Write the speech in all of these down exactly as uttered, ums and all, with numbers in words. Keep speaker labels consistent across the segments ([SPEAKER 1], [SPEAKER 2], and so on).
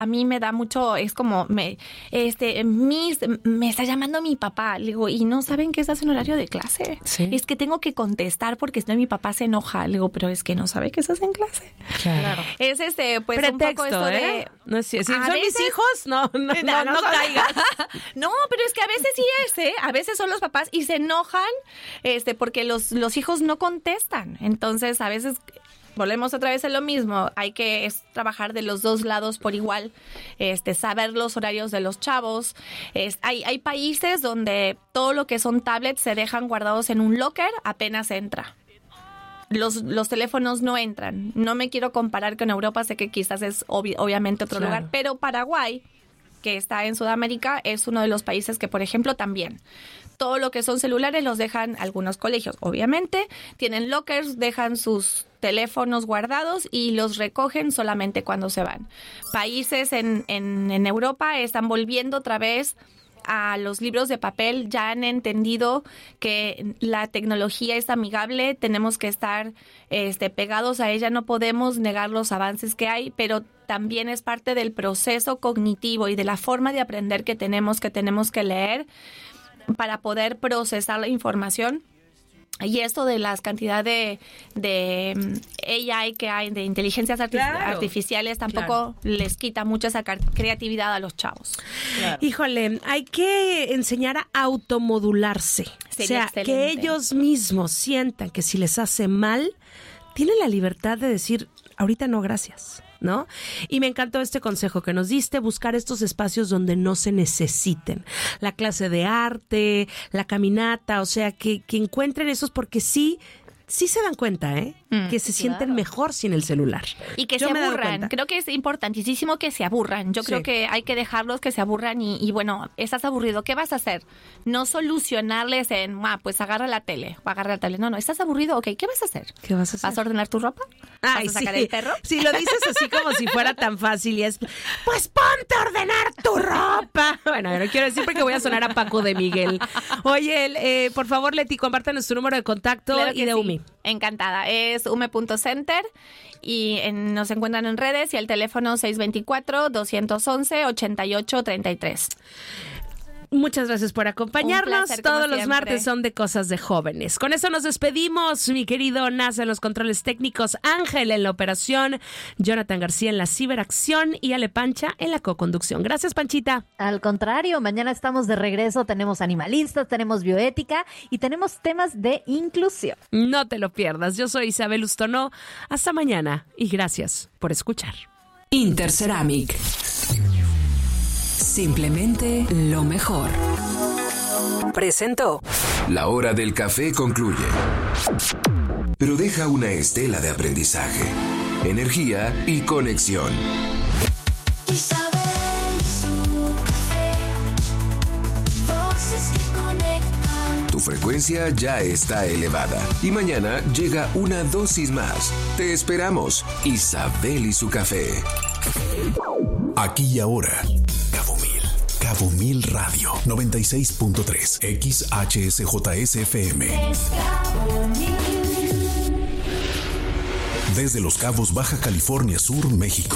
[SPEAKER 1] a mí me da mucho, es como, me, este, mis, me está llamando mi papá. Le digo, ¿y no saben que estás en horario de clase?
[SPEAKER 2] Sí.
[SPEAKER 1] Es que tengo que contestar porque si no mi papá se enoja. Le digo, pero es que no sabe que estás en clase.
[SPEAKER 2] Claro.
[SPEAKER 1] Es este, pues
[SPEAKER 2] Pretexto,
[SPEAKER 1] un poco esto
[SPEAKER 2] ¿eh?
[SPEAKER 1] de...
[SPEAKER 2] No es cierto. Si
[SPEAKER 1] A
[SPEAKER 2] son
[SPEAKER 1] veces-
[SPEAKER 2] mis hijos, no, no, no, no,
[SPEAKER 1] no,
[SPEAKER 2] caigas.
[SPEAKER 1] No, pero es que a veces sí es, ¿eh? A veces son los papás y se enojan este, porque los, los hijos no contestan. Entonces, a veces volvemos otra vez a lo mismo. Hay que es, trabajar de los dos lados por igual, este, saber los horarios de los chavos. Es, hay, hay países donde todo lo que son tablets se dejan guardados en un locker apenas entra. Los, los teléfonos no entran. No me quiero comparar con Europa, sé que quizás es obvi- obviamente otro
[SPEAKER 2] Claro.
[SPEAKER 1] lugar, pero Paraguay, que está en Sudamérica, es uno de los países que, por ejemplo, también todo lo que son celulares los dejan algunos colegios, obviamente, tienen lockers, dejan sus teléfonos guardados y los recogen solamente cuando se van. Países en, en, en Europa están volviendo otra vez a los libros de papel, ya han entendido que la tecnología es amigable, tenemos que estar este, pegados a ella, no podemos negar los avances que hay, pero también es parte del proceso cognitivo y de la forma de aprender que tenemos, que tenemos que leer para poder procesar la información. Y esto de las cantidades de, de A I que hay, de inteligencias arti-
[SPEAKER 2] Claro.
[SPEAKER 1] artificiales, tampoco les quita mucha esa car- creatividad a los chavos.
[SPEAKER 2] Claro. Híjole, hay que enseñar a automodularse.
[SPEAKER 1] Sería
[SPEAKER 2] o sea, que
[SPEAKER 1] excelente.
[SPEAKER 2] ellos mismos sientan que si les hace mal, tienen la libertad de decir, ahorita no, gracias, ¿no? Y me encantó este consejo que nos diste, buscar estos espacios donde no se necesiten. La clase de arte, la caminata, o sea, que, que encuentren esos, porque sí, sí se dan cuenta, ¿eh?
[SPEAKER 1] Mm,
[SPEAKER 2] que se sienten
[SPEAKER 3] claro.
[SPEAKER 2] mejor sin el celular.
[SPEAKER 1] Y que
[SPEAKER 2] Yo
[SPEAKER 1] se
[SPEAKER 2] me he dado
[SPEAKER 1] aburran.
[SPEAKER 2] cuenta.
[SPEAKER 1] Creo que es importantísimo que se aburran. Yo
[SPEAKER 2] Sí.
[SPEAKER 1] creo que hay que dejarlos que se aburran y, y bueno, estás aburrido, ¿qué vas a hacer? No solucionarles en, ah, pues agarra la tele, o agarra la tele. No, no, estás aburrido, ok, ¿qué vas a hacer?
[SPEAKER 2] ¿Qué vas a hacer?
[SPEAKER 1] ¿Vas a ordenar tu ropa?
[SPEAKER 2] Ay,
[SPEAKER 1] ¿Vas a sacar
[SPEAKER 2] sí.
[SPEAKER 1] el perro?
[SPEAKER 2] Sí, lo dices así como si fuera tan fácil y es, pues ponte a ordenar tu ropa. Bueno, no quiero decir porque voy a sonar a Paco de Miguel. Oye, eh, por favor, Leti, compártanos tu número de contacto
[SPEAKER 1] Claro
[SPEAKER 2] y
[SPEAKER 1] que
[SPEAKER 2] de
[SPEAKER 1] sí.
[SPEAKER 2] UMI.
[SPEAKER 1] Encantada. Es ume punto center y en- nos encuentran en redes y el teléfono seis dos cuatro, dos once, ocho ocho tres tres.
[SPEAKER 2] Muchas gracias por acompañarnos.
[SPEAKER 1] Un placer, como
[SPEAKER 2] Todos los
[SPEAKER 1] siempre.
[SPEAKER 2] martes son de cosas de jóvenes. Con eso nos despedimos, mi querido Nasa en los controles técnicos, Ángel en la operación, Jonathan García en la ciberacción y Ale Pancha en la coconducción. Gracias, Panchita.
[SPEAKER 3] Al contrario, mañana estamos de regreso, tenemos animalistas, tenemos bioética y tenemos temas de inclusión.
[SPEAKER 2] No te lo pierdas. Yo soy Isabel Ustonó. Hasta mañana y gracias por escuchar.
[SPEAKER 4] Interceramic. Simplemente lo mejor. Presentó.
[SPEAKER 5] La hora del café concluye. Pero deja una estela de aprendizaje, energía y conexión.
[SPEAKER 6] Isabel y su café, voces que conectan.
[SPEAKER 5] Tu frecuencia ya está elevada y mañana llega una dosis más. Te esperamos. Isabel y su café.
[SPEAKER 7] Aquí y ahora. Cabo Mil. Cabo Mil Radio. noventa y seis punto tres. X H S J S F M.
[SPEAKER 6] Es Cabo Mil.
[SPEAKER 7] Desde Los Cabos, Baja California Sur, México.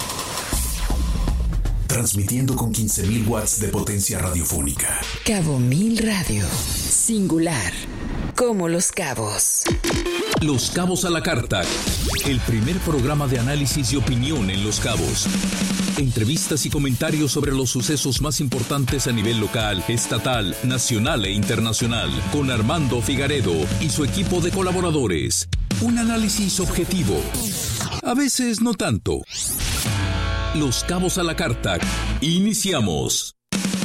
[SPEAKER 7] Transmitiendo con quince mil watts de potencia radiofónica.
[SPEAKER 4] Cabo Mil Radio. Singular. Como los cabos.
[SPEAKER 8] Los Cabos a la Carta, el primer programa de análisis y opinión en Los Cabos. Entrevistas y comentarios sobre los sucesos más importantes a nivel local, estatal, nacional e internacional, con Armando Figaredo y su equipo de colaboradores. Un análisis objetivo, a veces no tanto. Los Cabos a la Carta. Iniciamos.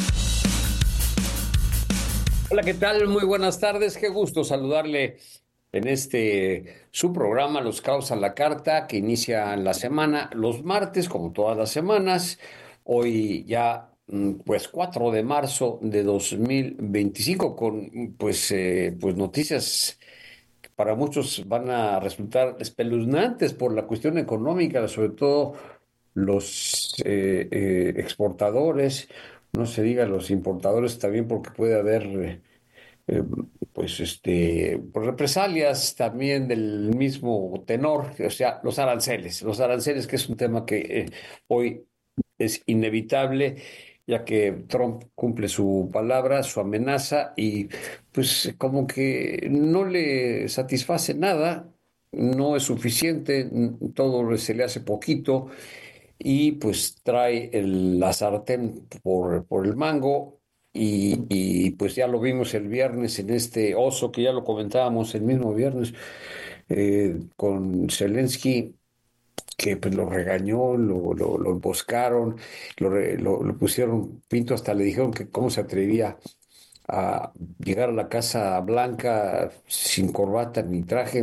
[SPEAKER 9] Hola, ¿qué tal? Muy buenas tardes. Qué gusto saludarle en este su programa Los Cabos a la Carta, que inicia la semana los martes, como todas las semanas. Hoy ya, pues, cuatro de marzo de dos mil veinticinco, con pues, eh, pues noticias que para muchos van a resultar espeluznantes por la cuestión económica, sobre todo los eh, eh, exportadores. No se diga los importadores también, porque puede haber eh, eh, pues este pues represalias también del mismo tenor, o sea, los aranceles, los aranceles, que es un tema que eh, hoy es inevitable, ya que Trump cumple su palabra, su amenaza, y pues como que no le satisface nada, no es suficiente, n- todo se le hace poquito, y pues trae el- la sartén por, por el mango. Y, y, pues ya lo vimos el viernes en este oso, que ya lo comentábamos el mismo viernes, eh, con Zelensky, que pues lo regañó, lo, lo, lo emboscaron, lo, re- lo, lo pusieron pinto, hasta le dijeron que cómo se atrevía a llegar a la Casa Blanca sin corbata ni traje.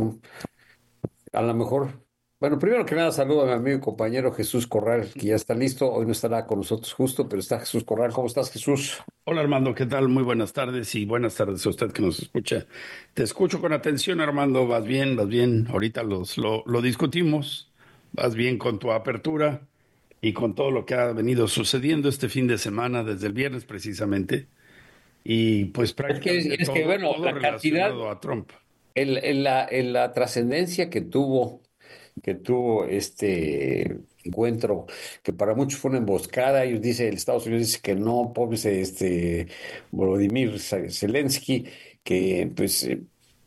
[SPEAKER 9] A lo mejor, bueno, primero que nada saludo a mi amigo y compañero Jesús Corral, que ya está listo. Hoy no estará con nosotros justo, pero está Jesús Corral. ¿Cómo estás, Jesús?
[SPEAKER 10] Hola Armando, ¿qué tal? Muy buenas tardes y buenas tardes a usted que nos escucha. Te escucho con atención, Armando. Vas bien, vas bien. Ahorita los, lo, lo discutimos. Vas bien con tu apertura y con todo lo que ha venido sucediendo este fin de semana, desde el viernes precisamente. Y pues
[SPEAKER 9] Es que,
[SPEAKER 10] prácticamente
[SPEAKER 9] es que
[SPEAKER 10] todo,
[SPEAKER 9] bueno,
[SPEAKER 10] todo
[SPEAKER 9] la cantidad,
[SPEAKER 10] relacionado a Trump.
[SPEAKER 9] el- el- la, el- la trascendencia que tuvo, que tuvo este encuentro, que para muchos fue una emboscada. Ellos dicen, el Estados Unidos dice que no, pobre este Volodymyr Zelensky, que pues eh,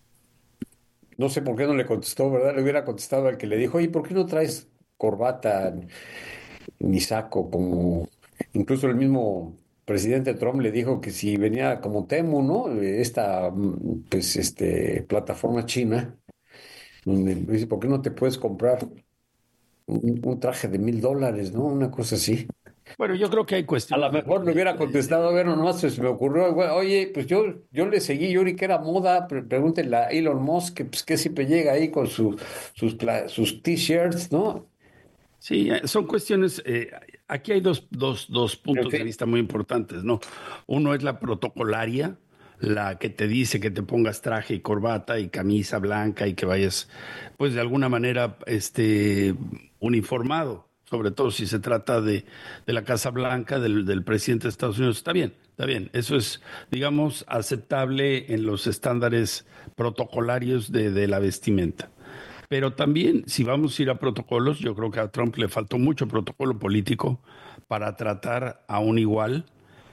[SPEAKER 9] no sé por qué no le contestó, ¿verdad? Le hubiera contestado al que le dijo, oye, ¿por qué no traes corbata ni saco? Como incluso el mismo presidente Trump le dijo que si venía como Temu, ¿no? Esta, mm, pues, este, plataforma china, donde dice, ¿por qué no te puedes comprar un, un traje de mil dólares, ¿no? Una cosa así.
[SPEAKER 10] Bueno, yo creo que hay
[SPEAKER 9] A
[SPEAKER 10] cuestiones
[SPEAKER 9] lo mejor le
[SPEAKER 10] de,
[SPEAKER 9] hubiera
[SPEAKER 10] de-
[SPEAKER 9] contestado, a ver, nomás se me ocurrió, güey, oye, pues yo, yo le seguí, yo vi que era moda, pre- pregúntenle a Elon Musk, que, pues, que siempre llega ahí con su, sus, pla- sus t-shirts, ¿no?
[SPEAKER 10] Sí, eh, son cuestiones, eh, aquí hay dos, dos, dos
[SPEAKER 9] En
[SPEAKER 10] puntos de
[SPEAKER 9] fin.
[SPEAKER 10] vista muy importantes, ¿no? Uno es la protocolaria, la que te dice que te pongas traje y corbata y camisa blanca y que vayas, pues de alguna manera, este, uniformado, sobre todo si se trata de, de la Casa Blanca, del, del presidente de Estados Unidos. Está bien, está bien. Eso es, digamos, aceptable en los estándares protocolarios de, de la vestimenta. Pero también, si vamos a ir a protocolos, yo creo que a Trump le faltó mucho protocolo político para tratar a un igual,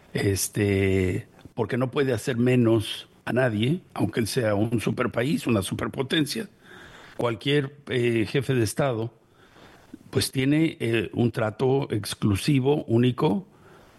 [SPEAKER 10] este, porque no puede hacer menos a nadie, aunque él sea un superpaís, una superpotencia. Cualquier eh, jefe de Estado, pues tiene eh, un trato exclusivo, único,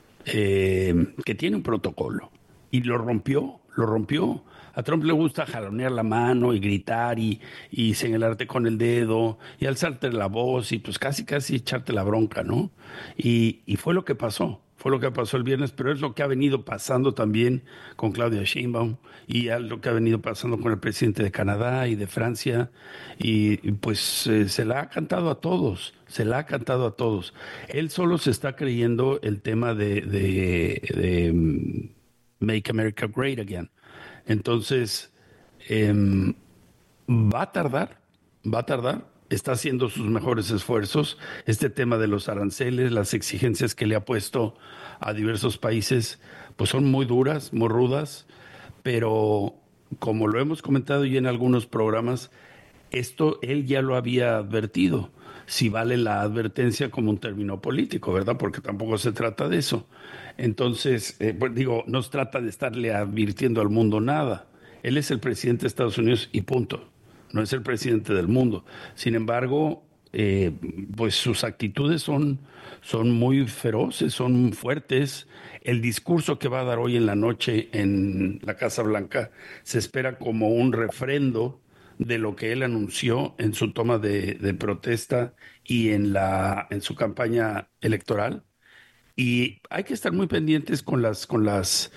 [SPEAKER 10] eh, que tiene un protocolo y lo rompió, lo rompió. A Trump le gusta jalonear la mano y gritar y, y señalarte con el dedo y alzarte la voz y pues casi casi echarte la bronca, ¿no? Y, y fue lo que pasó, fue lo que pasó el viernes, pero es lo que ha venido pasando también con Claudia Sheinbaum y es lo que ha venido pasando con el presidente de Canadá y de Francia y, y, pues eh, se la ha cantado a todos, se la ha cantado a todos. Él solo se está creyendo el tema de, de, de mm, Make America Great Again. Entonces, em, va a tardar, va a tardar. Está haciendo sus mejores esfuerzos. Este tema de los aranceles, las exigencias que le ha puesto a diversos países, pues son muy duras, muy rudas, pero como lo hemos comentado ya en algunos programas, esto él ya lo había advertido. Si vale la advertencia como un término político, ¿verdad? Porque tampoco se trata de eso. Entonces, eh, pues digo, no se trata de estarle advirtiendo al mundo nada. Él es el presidente de Estados Unidos y punto. No es el presidente del mundo. Sin embargo, eh, pues sus actitudes son, son muy feroces, son fuertes. El discurso que va a dar hoy en la noche en la Casa Blanca se espera como un refrendo de lo que él anunció en su toma de, de protesta y en la en su campaña electoral. Y hay que estar muy pendientes con las con las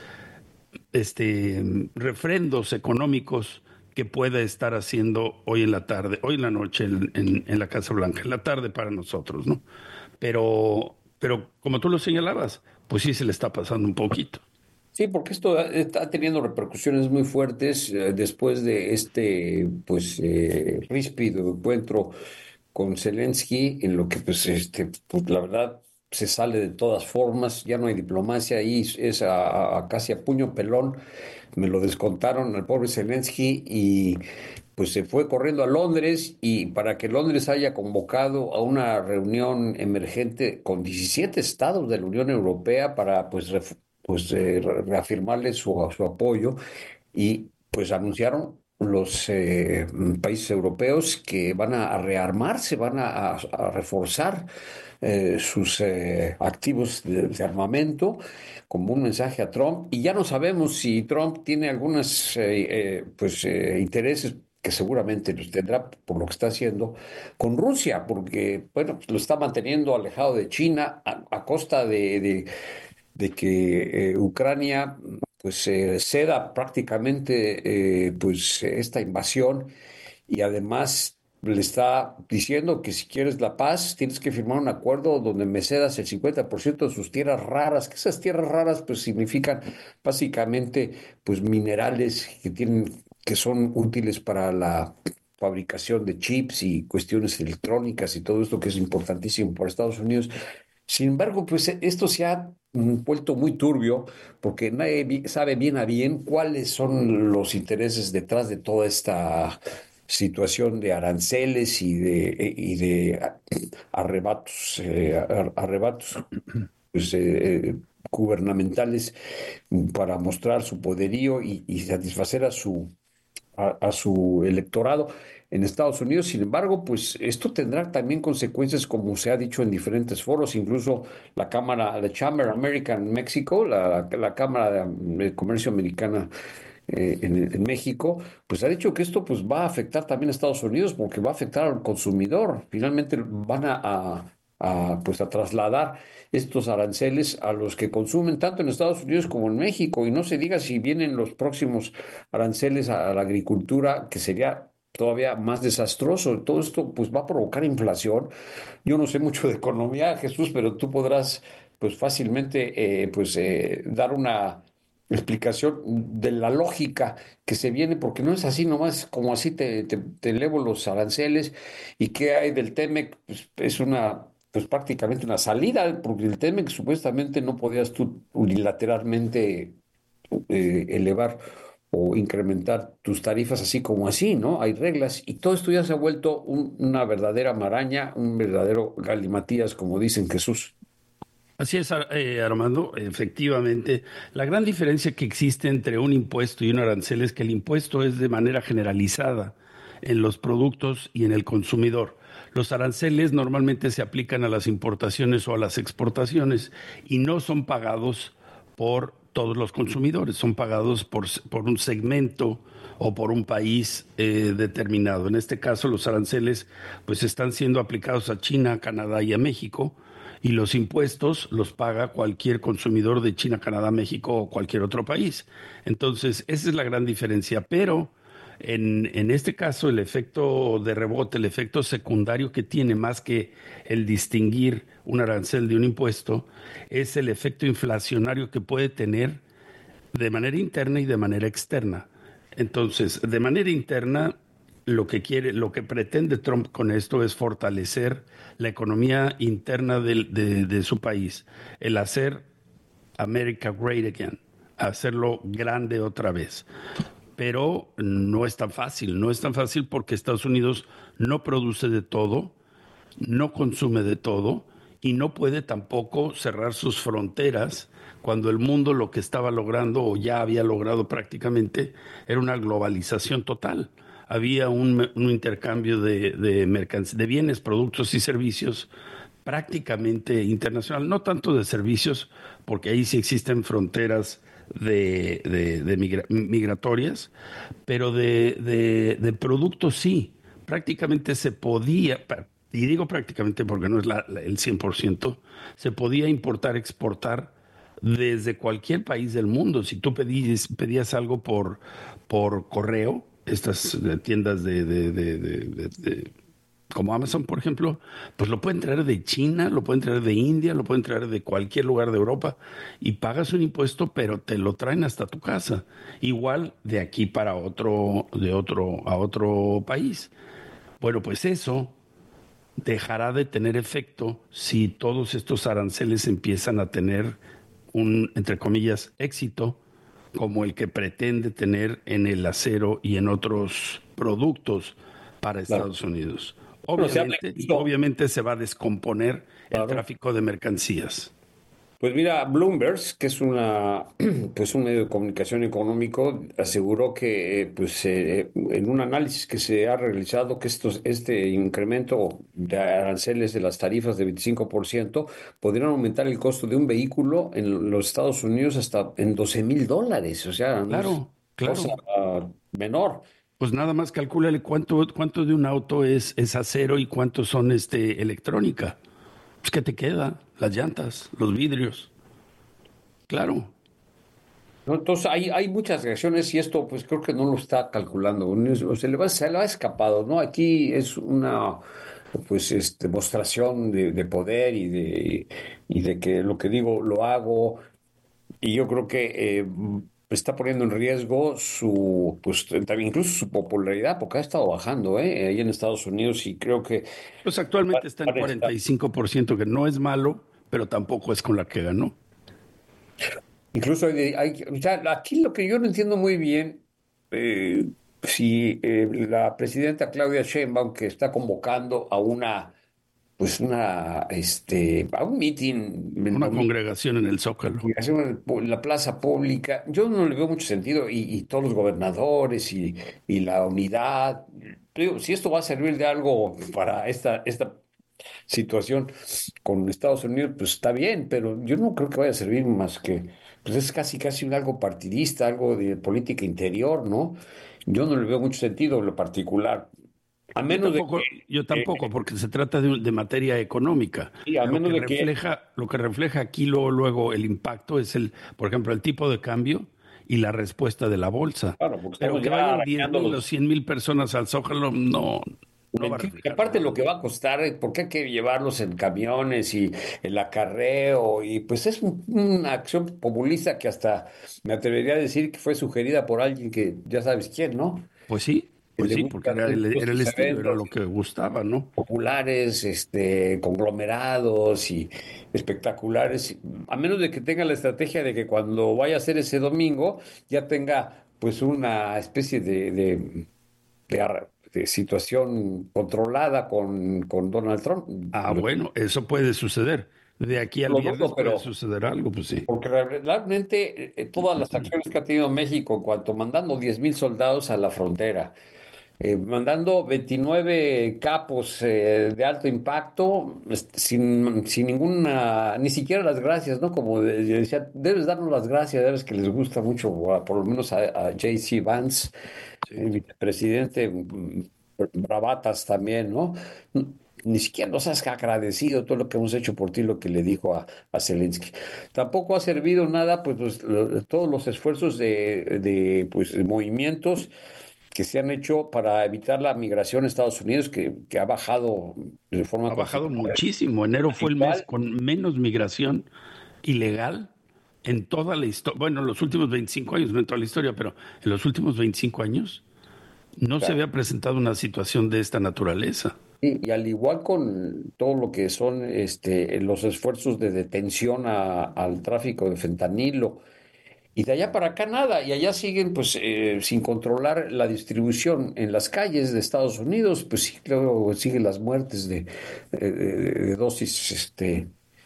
[SPEAKER 10] este refrendos económicos que pueda estar haciendo hoy en la tarde, hoy en la noche en, en- en la Casa Blanca, en la tarde para nosotros, ¿no? Pero, pero como tú lo señalabas, pues sí se le está pasando un poquito.
[SPEAKER 9] Sí, porque esto está teniendo repercusiones muy fuertes eh, después de este, pues, eh, ríspido encuentro con Zelensky, en lo que, pues, este, pues, la verdad, se sale de todas formas, ya no hay diplomacia, ahí es a, a casi a puño pelón. Me lo descontaron al pobre Zelensky y pues se fue corriendo a Londres, y para que Londres haya convocado a una reunión emergente con diecisiete estados de la Unión Europea para pues, ref- pues eh, re- reafirmarle su, su apoyo, y pues anunciaron los eh, países europeos que van a, a rearmarse, van a, a- a reforzar eh, sus eh, activos de, de armamento, como un mensaje a Trump. Y ya no sabemos si Trump tiene algunos eh, eh, pues, eh, intereses que seguramente los tendrá por lo que está haciendo con Rusia, porque bueno, pues, lo está manteniendo alejado de China a, a costa de, de- de que eh, Ucrania pues eh, ceda prácticamente eh, pues esta invasión, y además le está diciendo que si quieres la paz tienes que firmar un acuerdo donde me cedas el cincuenta por ciento de sus tierras raras, que esas tierras raras pues significan básicamente pues minerales que tienen, que son útiles para la fabricación de chips y cuestiones electrónicas y todo esto que es importantísimo para Estados Unidos. Sin embargo, pues e- esto se ha mm, vuelto muy turbio, porque nadie bi- sabe bien a bien cuáles son los intereses detrás de toda esta situación de aranceles y de, e- y de a- arrebatos, eh, ar- arrebatos pues, eh, eh, gubernamentales, mm, para mostrar su poderío y, y satisfacer a su a, a su electorado en Estados Unidos. Sin embargo, pues esto tendrá también consecuencias, como se ha dicho en diferentes foros, incluso la Cámara, la Chamber American Mexico, la, la Cámara de, de Comercio Americana eh, en, en México, pues ha dicho que esto pues va a afectar también a Estados Unidos, porque va a afectar al consumidor. Finalmente van a, a- a, pues a trasladar estos aranceles a los que consumen tanto en Estados Unidos como en México, y no se diga si vienen los próximos aranceles a la agricultura, que sería todavía más desastroso. Todo esto pues va a provocar inflación. Yo no sé mucho de economía, Jesús, pero tú podrás pues fácilmente eh, pues eh, dar una explicación de la lógica que se viene, porque no es así nomás como así te, te, te elevo los aranceles. ¿Y qué hay del Temec? Pues es una, pues prácticamente una salida, porque el Temec supuestamente no podías tú unilateralmente eh, elevar o incrementar tus tarifas así como así, ¿no? Hay reglas, y todo esto ya se ha vuelto un- una verdadera maraña, un verdadero galimatías, como dicen, Jesús.
[SPEAKER 10] Así es, Ar- eh, Armando, efectivamente. La gran diferencia que existe entre un impuesto y un arancel es que el impuesto es de manera generalizada en los productos y en el consumidor. Los aranceles normalmente se aplican a las importaciones o a las exportaciones y no son pagados por todos los consumidores, son pagados por, s- por un segmento o por un país eh, determinado. En este caso, los aranceles pues están siendo aplicados a China, a Canadá y a México, y los impuestos los paga cualquier consumidor de China, Canadá, México o cualquier otro país. Entonces, esa es la gran diferencia. Pero en, en este caso, el efecto de rebote, el efecto secundario que tiene, más que el distinguir un arancel de un impuesto, es el efecto inflacionario que puede tener de manera interna y de manera externa. Entonces, de manera interna, lo que quiere, lo que pretende Trump con esto es fortalecer la economía interna del- de, de su país, el hacer America great again, hacerlo grande otra vez. Pero no es tan fácil, no es tan fácil porque Estados Unidos no produce de todo, no consume de todo y no puede tampoco cerrar sus fronteras cuando el mundo lo que estaba logrando o ya había logrado prácticamente era una globalización total. Había un, un intercambio de, de, mercanc- de bienes, productos y servicios prácticamente internacional, no tanto de servicios, porque ahí sí existen fronteras de, de- de migra- migratorias, pero de, de- de productos sí. Prácticamente se podía, pa- y digo prácticamente porque no es la- la- el cien por ciento, se podía importar, exportar desde cualquier país del mundo. Si tú pedís- pedías algo por, por correo, estas eh, tiendas de, de- de- de- de- de- como Amazon, por ejemplo, pues lo pueden traer de China, lo pueden traer de India, lo pueden traer de cualquier lugar de Europa y pagas un impuesto, pero te lo traen hasta tu casa. Igual de aquí para otro, de otro, a otro país. Bueno, pues eso dejará de tener efecto si todos estos aranceles empiezan a tener un, entre comillas, éxito como el que pretende tener en el acero y en otros productos para Estados
[SPEAKER 9] Claro.
[SPEAKER 10] Unidos.
[SPEAKER 9] Bueno, se habla
[SPEAKER 10] Obviamente,
[SPEAKER 9] incluso-
[SPEAKER 10] obviamente se va a descomponer
[SPEAKER 9] Claro.
[SPEAKER 10] el tráfico de mercancías.
[SPEAKER 9] Pues mira, Bloomberg, que es una, pues un medio de comunicación económico, aseguró que eh, pues, eh, en un análisis que se ha realizado que estos, este incremento de aranceles de las tarifas de veinticinco por ciento podrían aumentar el costo de un vehículo en los Estados Unidos hasta en doce mil dólares. O sea, no es
[SPEAKER 10] Claro, claro.
[SPEAKER 9] cosa ah, menor.
[SPEAKER 10] Pues nada más calcúlale cuánto, cuánto de un auto es, es acero y cuántos son este, electrónica. Pues ¿qué te queda? Las llantas, los vidrios. Claro.
[SPEAKER 9] ¿No? Entonces hay, hay muchas reacciones y esto pues creo que no lo está calculando, o se le va, se le ha escapado, ¿no? Aquí es una pues este, demostración de, de poder y de, y de que lo que digo lo hago y yo creo que eh, está poniendo en riesgo su, pues también incluso su popularidad porque ha estado bajando, ¿eh? Ahí en Estados Unidos y creo que
[SPEAKER 10] Pues actualmente está en
[SPEAKER 9] Parece-
[SPEAKER 10] cuarenta y cinco por ciento, que no es malo, pero tampoco es con la que ganó.
[SPEAKER 9] incluso hay, de- hay- o sea, aquí lo que yo no entiendo muy bien, eh, si eh, la presidenta Claudia Sheinbaum que está convocando a una, pues una, este, a un meeting en
[SPEAKER 10] Una
[SPEAKER 9] domingo,
[SPEAKER 10] congregación en el Zócalo.
[SPEAKER 9] en la plaza pública, yo no le veo mucho sentido y, y todos los gobernadores y, y la unidad, digo, si esto va a servir de algo para esta, esta situación con Estados Unidos, pues está bien, pero yo no creo que vaya a servir más que, pues es casi casi un algo partidista, algo de política interior, ¿no? Yo no le veo mucho sentido en lo particular, a
[SPEAKER 10] Yo
[SPEAKER 9] menos de
[SPEAKER 10] tampoco,
[SPEAKER 9] que,
[SPEAKER 10] yo tampoco, porque se trata de, de materia económica.
[SPEAKER 9] sí, a
[SPEAKER 10] Lo
[SPEAKER 9] menos
[SPEAKER 10] que
[SPEAKER 9] de que,
[SPEAKER 10] refleja, lo que refleja aquí luego, luego el impacto es el, por ejemplo, el tipo de cambio y la respuesta de la bolsa.
[SPEAKER 9] claro, porque
[SPEAKER 10] Pero
[SPEAKER 9] estamos
[SPEAKER 10] que
[SPEAKER 9] ya
[SPEAKER 10] vayan diez
[SPEAKER 9] arañando
[SPEAKER 10] mil o
[SPEAKER 9] los...
[SPEAKER 10] cien mil personas al Zócalo, no, no va a
[SPEAKER 9] Que
[SPEAKER 10] reflejar
[SPEAKER 9] aparte
[SPEAKER 10] nada.
[SPEAKER 9] lo que va a costar, eh, porque hay que llevarlos en camiones y el acarreo, y pues es un- una acción populista que hasta me atrevería a decir que fue sugerida por alguien que ya sabes quién, ¿no?
[SPEAKER 10] Pues sí,
[SPEAKER 9] Que
[SPEAKER 10] pues
[SPEAKER 9] le
[SPEAKER 10] sí,
[SPEAKER 9] gusta
[SPEAKER 10] porque era el,
[SPEAKER 9] hacer
[SPEAKER 10] era el
[SPEAKER 9] estos
[SPEAKER 10] estilo, era
[SPEAKER 9] eventos
[SPEAKER 10] lo que gustaba, ¿no?
[SPEAKER 9] populares, este, conglomerados y espectaculares, a menos de que tenga la estrategia de que cuando vaya a ser ese domingo ya tenga pues una especie de, de, de ar- de situación controlada con, con Donald Trump.
[SPEAKER 10] Ah,
[SPEAKER 9] Lo-
[SPEAKER 10] bueno, eso puede suceder. De aquí al
[SPEAKER 9] lo
[SPEAKER 10] viernes
[SPEAKER 9] dudo, pero
[SPEAKER 10] puede suceder algo, pues sí.
[SPEAKER 9] porque realmente eh, eh, todas las acciones que ha tenido México en cuanto mandando diez mil soldados a la frontera, eh, mandando veintinueve capos eh, de alto impacto, este, sin, sin ninguna, ni siquiera las gracias, ¿no? Como de- yo decía, debes darnos las gracias, debes que les gusta mucho, a- por lo menos a, a J C Vance, el vicepresidente, mm, bravatas también, ¿no? Ni siquiera nos has agradecido todo lo que hemos hecho por ti, lo que le dijo a, a Zelensky. Tampoco ha servido nada, pues, los- lo- todos los esfuerzos de, de, pues, de movimientos que se han hecho para evitar la migración a Estados Unidos, que, que ha bajado de forma
[SPEAKER 10] Ha bajado
[SPEAKER 9] considerable.
[SPEAKER 10] muchísimo. Enero fue el mes
[SPEAKER 9] Igual,
[SPEAKER 10] con menos migración ilegal en toda la historia. Bueno, en los últimos veinticinco años, no en toda la historia, pero en los últimos veinticinco años no se
[SPEAKER 9] claro.
[SPEAKER 10] había presentado una situación de esta naturaleza.
[SPEAKER 9] Y, y al igual con todo lo que son este, los esfuerzos de detención a- al tráfico de fentanilo, y de allá para acá nada, y allá siguen pues eh, sin controlar la distribución en las calles de Estados Unidos, pues sí, luego siguen las muertes de, de- de- de dosis, este,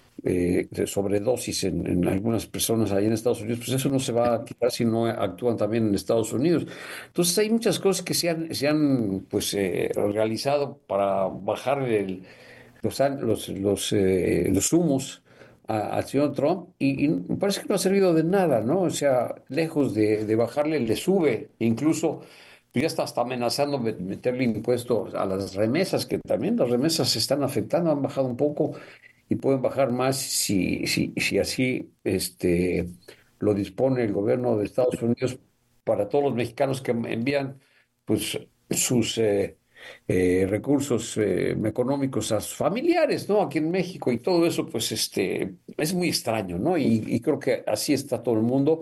[SPEAKER 9] eh, de sobredosis en, en algunas personas ahí en Estados Unidos, pues eso no se va a quitar si no actúan también en Estados Unidos. Entonces hay muchas cosas que se han, se han pues eh, realizado para bajar el, los, los, los, eh, los humos a- al señor Trump y, y me parece que no ha servido de nada, ¿no? O sea, lejos de, de bajarle, le sube, incluso ya está hasta amenazando met- meterle impuestos a las remesas, que también las remesas se están afectando, han bajado un poco y pueden bajar más si, si, si así este, lo dispone el gobierno de Estados Unidos para todos los mexicanos que envían pues sus eh, eh, recursos eh, económicos a sus familiares, ¿no? Aquí en México y todo eso, pues este, es muy extraño, ¿no? Y, y creo que así está todo el mundo.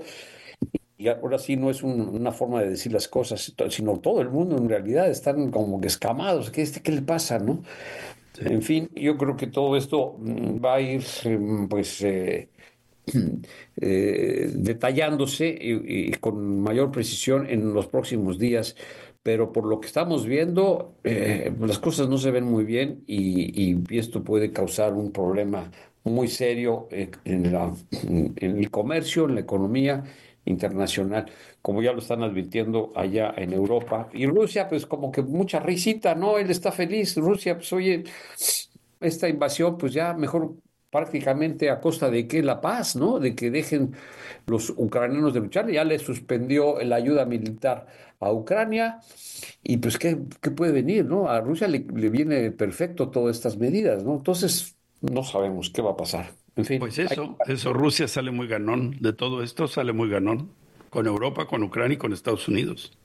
[SPEAKER 9] Y ahora sí no es un- una forma de decir las cosas, sino todo el mundo en realidad están como que escamados. ¿Qué, este, qué le pasa, no? En fin, yo creo que todo esto mm, va a ir, mm, pues, eh, eh, detallándose y, y con mayor precisión en los próximos días. Pero por lo que estamos viendo, eh, las cosas no se ven muy bien y, y esto puede causar un problema muy serio eh, en la- en el comercio, en la economía internacional, como ya lo están advirtiendo allá en Europa. Y Rusia, pues como que mucha risita, ¿no? Él está feliz. Rusia, pues oye, esta invasión, pues ya mejor prácticamente a costa de que la paz, ¿no? De que dejen los ucranianos de luchar. Ya le suspendió la ayuda militar a Ucrania y pues ¿qué, qué puede venir, ¿no? A Rusia le, le viene perfecto todas estas medidas, ¿no? Entonces no sabemos qué va a pasar. En fin,
[SPEAKER 10] Pues eso, eso, Rusia sale muy ganón. De todo esto sale muy ganón. Con Europa, con Ucrania y con Estados Unidos.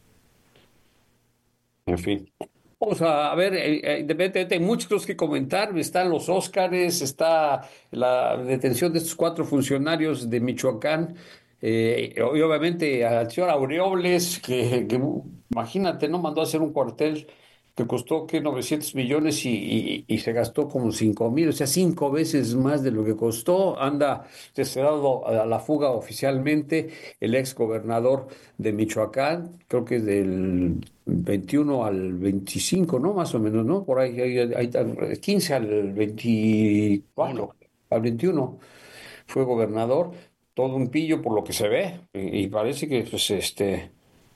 [SPEAKER 9] En fin. Vamos a ver, eh, eh, independientemente, hay muchas cosas que comentar. Están los Óscares, está la detención de estos cuatro funcionarios de Michoacán, eh, y obviamente al señor Aureoles, que, que, imagínate, ¿no? Mandó a hacer un cuartel que costó que novecientos millones y, y- y se gastó como cinco mil, o sea, cinco veces más de lo que costó. Anda desesperado a la fuga oficialmente el ex gobernador de Michoacán, creo que es del veintiuno al veinticinco, ¿no? Más o menos, ¿no? Por ahí, ahí- ahí- ahí- quince al veinticuatro, al veintiuno fue gobernador, todo un pillo por lo que se ve, y, y parece que, pues, este,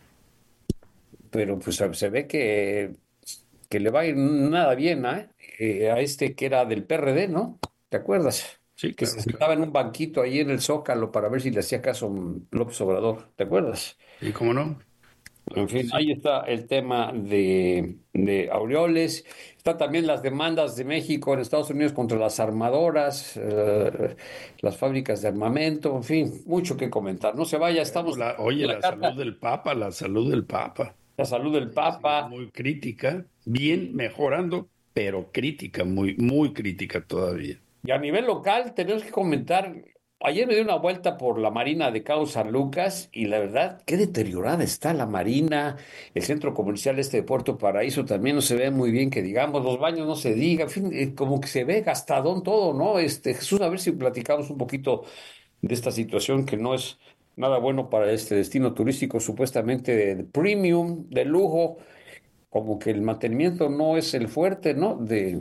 [SPEAKER 9] pero pues se se ve que que le va a ir nada bien, ¿eh? Eh, a este que era del P R D, ¿no? ¿Te acuerdas?
[SPEAKER 10] Sí,
[SPEAKER 9] Que
[SPEAKER 10] claro,
[SPEAKER 9] se sentaba en un banquito ahí en el Zócalo para ver si le hacía caso López Obrador. ¿Te acuerdas?
[SPEAKER 10] ¿Y cómo no?
[SPEAKER 9] En fin, ahí está el tema de, de Aureoles. Está también las demandas de México en Estados Unidos contra las armadoras, eh, las fábricas de armamento, en fin, mucho que comentar. No se vaya, estamos
[SPEAKER 10] La- oye,
[SPEAKER 9] en
[SPEAKER 10] la
[SPEAKER 9] carta.
[SPEAKER 10] salud del Papa, la salud del Papa.
[SPEAKER 9] La salud del Papa.
[SPEAKER 10] Muy crítica, bien mejorando, pero crítica, muy, muy crítica todavía.
[SPEAKER 9] Y a nivel local tenemos que comentar, ayer me di una vuelta por la Marina de Cabo San Lucas y la verdad, qué deteriorada está la Marina, el centro comercial este de Puerto Paraíso también no se ve muy bien, que digamos, los baños no se diga, en fin, eh, como que se ve gastadón todo, ¿no? Este, Jesús, a ver si platicamos un poquito de esta situación que no es nada bueno para este destino turístico supuestamente de, de premium, de lujo, como que el mantenimiento no es el fuerte, ¿no? De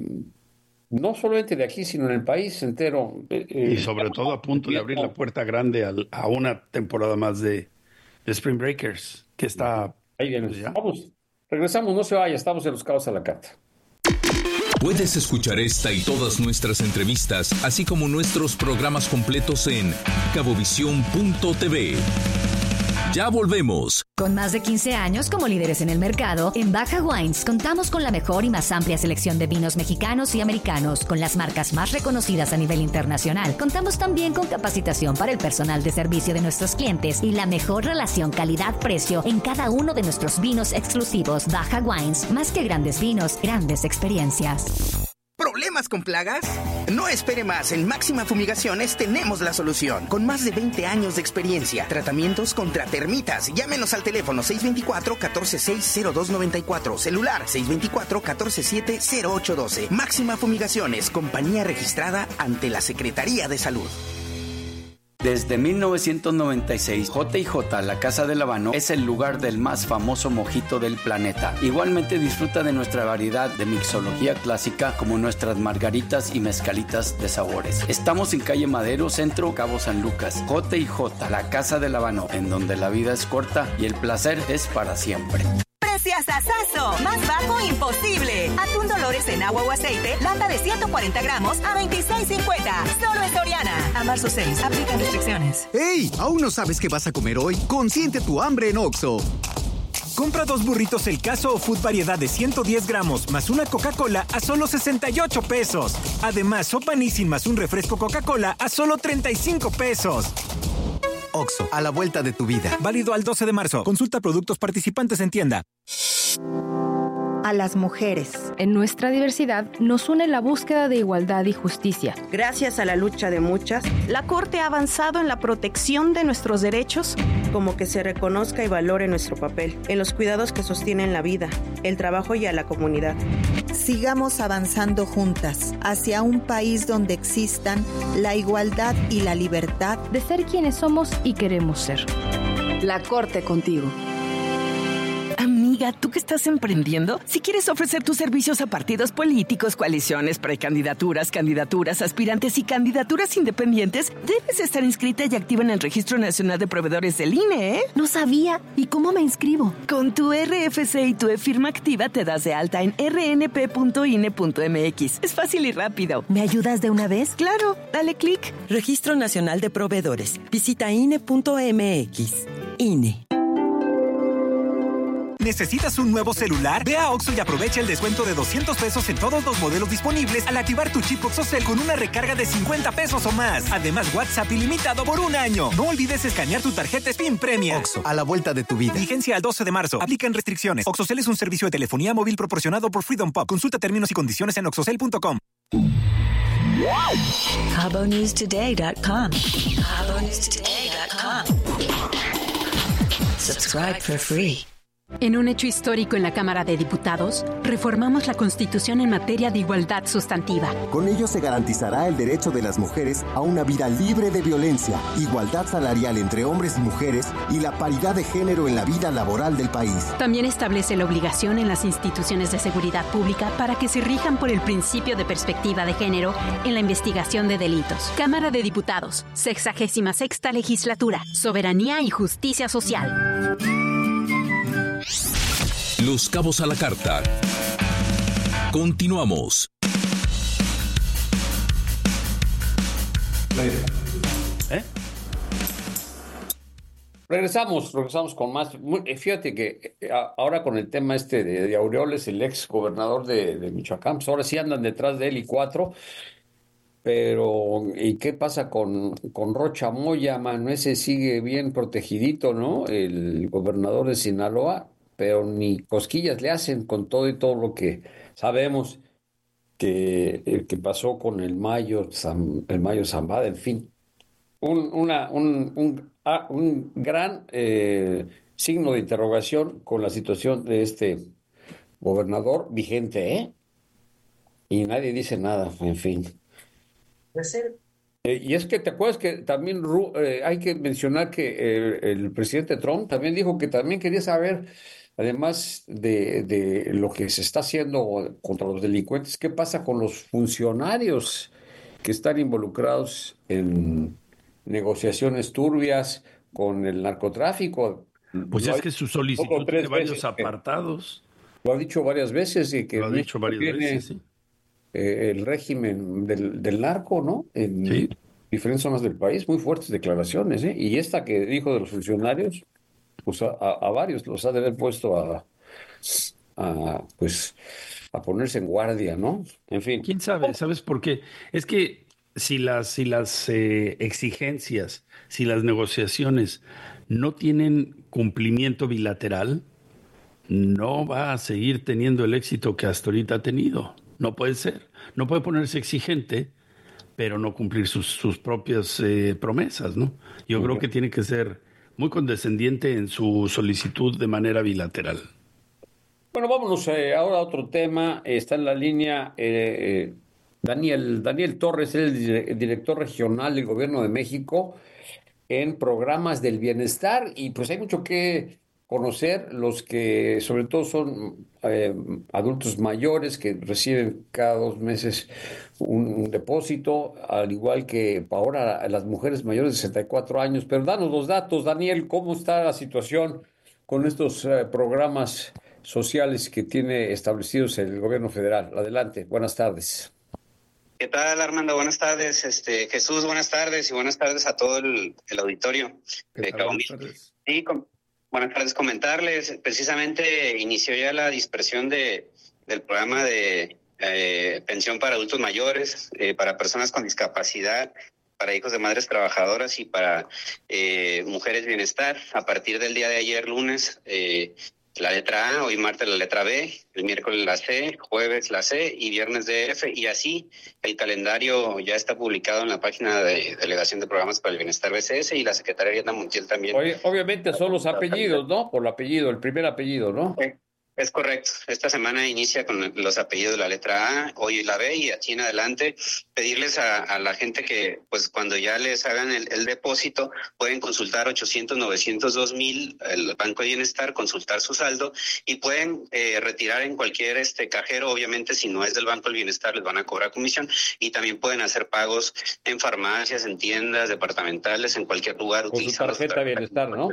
[SPEAKER 9] no solamente de aquí, sino en el país entero. Eh,
[SPEAKER 10] Y
[SPEAKER 9] eh,
[SPEAKER 10] sobre todo a punto de abrir la puerta grande al- a una temporada más de, de Spring Breakers, que está...
[SPEAKER 9] Ahí viene.
[SPEAKER 10] pues ya.
[SPEAKER 9] Vamos, regresamos, no se vaya, estamos en Los Cabos a la Carta.
[SPEAKER 8] Puedes escuchar esta y todas nuestras entrevistas, así como nuestros programas completos en cabovisión punto t v. Ya volvemos.
[SPEAKER 11] Con más de quince años como líderes en el mercado, en Baja Wines contamos con la mejor y más amplia selección de vinos mexicanos y americanos, con las marcas más reconocidas a nivel internacional. Contamos también con capacitación para el personal de servicio de nuestros clientes y la mejor relación calidad-precio en cada uno de nuestros vinos exclusivos. Baja Wines, más que grandes vinos, grandes experiencias.
[SPEAKER 12] ¿Problemas con plagas? No espere más. En Máxima Fumigaciones tenemos la solución. Con más de veinte años de experiencia. Tratamientos contra termitas. Llámenos al teléfono seis dos cuatro, uno cuatro seis, cero dos nueve cuatro. Celular seis dos cuatro, uno cuatro siete, cero ocho uno dos. Máxima Fumigaciones. Compañía registrada ante la Secretaría de Salud.
[SPEAKER 13] Desde mil novecientos noventa y seis, J y J, la Casa del Habano, es el lugar del más famoso mojito del planeta. Igualmente disfruta de nuestra variedad de mixología clásica, como nuestras margaritas y mezcalitas de sabores. Estamos en calle Madero, Centro, Cabo San Lucas. J y J, la Casa del Habano, en donde la vida es corta y el placer es para siempre.
[SPEAKER 14] Preciasasazo, más bajo imposible. Atún Dolores en agua o aceite, lata de ciento cuarenta gramos a veintiséis cincuenta. Solo en Soriana. A marzo seis, aplican restricciones.
[SPEAKER 15] ¡Ey! ¿Aún no sabes qué vas a comer hoy? Consiente tu hambre en Oxxo.
[SPEAKER 16] Compra dos burritos El Caso o Food variedad de ciento diez gramos más una Coca-Cola a solo sesenta y ocho pesos. Además, sopa Nissin más un refresco Coca-Cola a solo treinta y cinco pesos.
[SPEAKER 15] Oxxo, a la vuelta de tu vida.
[SPEAKER 16] Válido al doce de marzo. Consulta productos participantes en tienda.
[SPEAKER 17] A las mujeres. En nuestra diversidad nos une la búsqueda de igualdad y justicia.
[SPEAKER 18] Gracias a la lucha de muchas, la Corte ha avanzado en la protección de nuestros derechos, como que se reconozca y valore nuestro papel en los cuidados que sostienen la vida, el trabajo y a la comunidad.
[SPEAKER 19] Sigamos avanzando juntas hacia un país donde existan la igualdad y la libertad
[SPEAKER 17] de ser quienes somos y queremos ser.
[SPEAKER 20] La Corte contigo.
[SPEAKER 21] Amiga, ¿tú qué estás emprendiendo? Si quieres ofrecer tus servicios a partidos políticos, coaliciones, precandidaturas, candidaturas, aspirantes y candidaturas independientes, debes estar inscrita y activa en el Registro Nacional de Proveedores del I N E, ¿eh?
[SPEAKER 20] No sabía. ¿Y cómo me inscribo?
[SPEAKER 21] Con tu R F C y tu e-firma activa te das de alta en r n p punto i n e punto m x. Es fácil y rápido.
[SPEAKER 20] ¿Me ayudas de una vez?
[SPEAKER 21] Claro, dale clic.
[SPEAKER 22] Registro Nacional de Proveedores. Visita i n e punto m x. I N E.
[SPEAKER 16] ¿Necesitas un nuevo celular? Ve a Oxxo y aprovecha el descuento de doscientos pesos en todos los modelos disponibles al activar tu chip OXXOCEL con una recarga de cincuenta pesos o más. Además, WhatsApp ilimitado por un año. No olvides escanear tu tarjeta Spin Premia.
[SPEAKER 15] Oxxo, a la vuelta de tu vida.
[SPEAKER 16] Vigencia al doce de marzo. Aplican restricciones. OXXOCEL es un servicio de telefonía móvil proporcionado por Freedom Pop. Consulta términos y condiciones en oxxocel punto com.
[SPEAKER 23] Cabo News Today punto com. Cabo News Today punto com. Subscribe for free.
[SPEAKER 24] En un hecho histórico en la Cámara de Diputados, reformamos la Constitución en materia de igualdad sustantiva.
[SPEAKER 25] Con ello se garantizará el derecho de las mujeres a una vida libre de violencia, igualdad salarial entre hombres y mujeres y la paridad de género en la vida laboral del país.
[SPEAKER 24] También establece la obligación en las instituciones de seguridad pública para que se rijan por el principio de perspectiva de género en la investigación de delitos. Cámara de Diputados, sexagésima sexta legislatura, soberanía y justicia social.
[SPEAKER 8] Los Cabos a la Carta. Continuamos.
[SPEAKER 9] ¿Eh? Regresamos, regresamos con más. Fíjate que ahora con el tema este de, de Aureoles, el ex gobernador de, de Michoacán, pues ahora sí andan detrás de él y cuatro. Pero, ¿y qué pasa con, con Rocha Moya, mano? Ese sigue bien protegidito, ¿no? El gobernador de Sinaloa, pero ni cosquillas le hacen con todo y todo lo que sabemos que, eh, que pasó con el Mayo, Zam- el Mayo Zambada, en fin. Un, una, un, un, ah, un gran eh, signo de interrogación con la situación de este gobernador vigente, ¿eh? Y nadie dice nada, en fin. Eh, y es que te acuerdas que también Ru- eh, hay que mencionar que eh, el presidente Trump también dijo que también quería saber, además de, de lo que se está haciendo contra los delincuentes, qué pasa con los funcionarios que están involucrados en negociaciones turbias con el narcotráfico.
[SPEAKER 10] Pues
[SPEAKER 9] Lo
[SPEAKER 10] es
[SPEAKER 9] ha-
[SPEAKER 10] que su
[SPEAKER 9] dos
[SPEAKER 10] solicitud
[SPEAKER 9] o tres
[SPEAKER 10] de varios
[SPEAKER 9] veces que-
[SPEAKER 10] apartados.
[SPEAKER 9] Lo ha dicho varias veces y que
[SPEAKER 10] Lo ha dicho varias
[SPEAKER 9] tiene,
[SPEAKER 10] veces, sí.
[SPEAKER 9] eh, el régimen del, del narco, ¿no? En diferentes zonas del país, muy fuertes declaraciones, ¿eh? Y esta que dijo de los funcionarios, pues a, a- a varios los ha de haber puesto a, a, pues, a ponerse en guardia, ¿no? En fin.
[SPEAKER 10] ¿Quién sabe? ¿Sabes por qué? Es que si las, si las eh, exigencias, si las negociaciones no tienen cumplimiento bilateral, no va a seguir teniendo el éxito que hasta ahorita ha tenido. No puede ser. No puede ponerse exigente, pero no cumplir sus, sus propias eh, promesas, ¿no? Yo creo que tiene que ser muy condescendiente en su solicitud de manera bilateral.
[SPEAKER 9] Bueno, vámonos eh, ahora a otro tema. Está en la línea eh, eh, Daniel, Daniel Torres, el dire- director regional del Gobierno de México en programas del bienestar. Y pues hay mucho que conocer, los que sobre todo son eh, adultos mayores que reciben cada dos meses un, un depósito, al igual que ahora las mujeres mayores de sesenta y cuatro años. Pero danos los datos, Daniel, ¿cómo está la situación con estos eh, programas sociales que tiene establecidos el gobierno federal? Adelante, buenas tardes.
[SPEAKER 26] ¿Qué tal, Armando? Buenas tardes. Este, Jesús, buenas tardes y buenas tardes a todo el, el auditorio de Cabo Mil. Sí, com- buenas tardes. Comentarles, precisamente inició ya la dispersión de, del programa de eh, pensión para adultos mayores, eh, para personas con discapacidad, para hijos de madres trabajadoras y para eh, mujeres bienestar. A partir del día de ayer, lunes, eh, la letra A, hoy martes la letra B, el miércoles la C, jueves la C y viernes D F, y así el calendario ya está publicado en la página de Delegación de Programas para el Bienestar B C S y la Secretaría Ariadna Montiel también.
[SPEAKER 9] Oye, obviamente son los apellidos, ¿no? Por el apellido, el primer apellido, ¿no?
[SPEAKER 26] Es correcto. Esta semana inicia con los apellidos de la letra A, hoy la B, y así en adelante pedirles a, a la gente que, pues, cuando ya les hagan el, el depósito, pueden consultar ochocientos, novecientos dos mil, el Banco de Bienestar, consultar su saldo y pueden eh, retirar en cualquier este cajero. Obviamente, si no es del Banco del Bienestar, les van a cobrar comisión, y también pueden hacer pagos en farmacias, en tiendas departamentales, en cualquier lugar.
[SPEAKER 9] Con su tarjeta de bienestar, ¿no?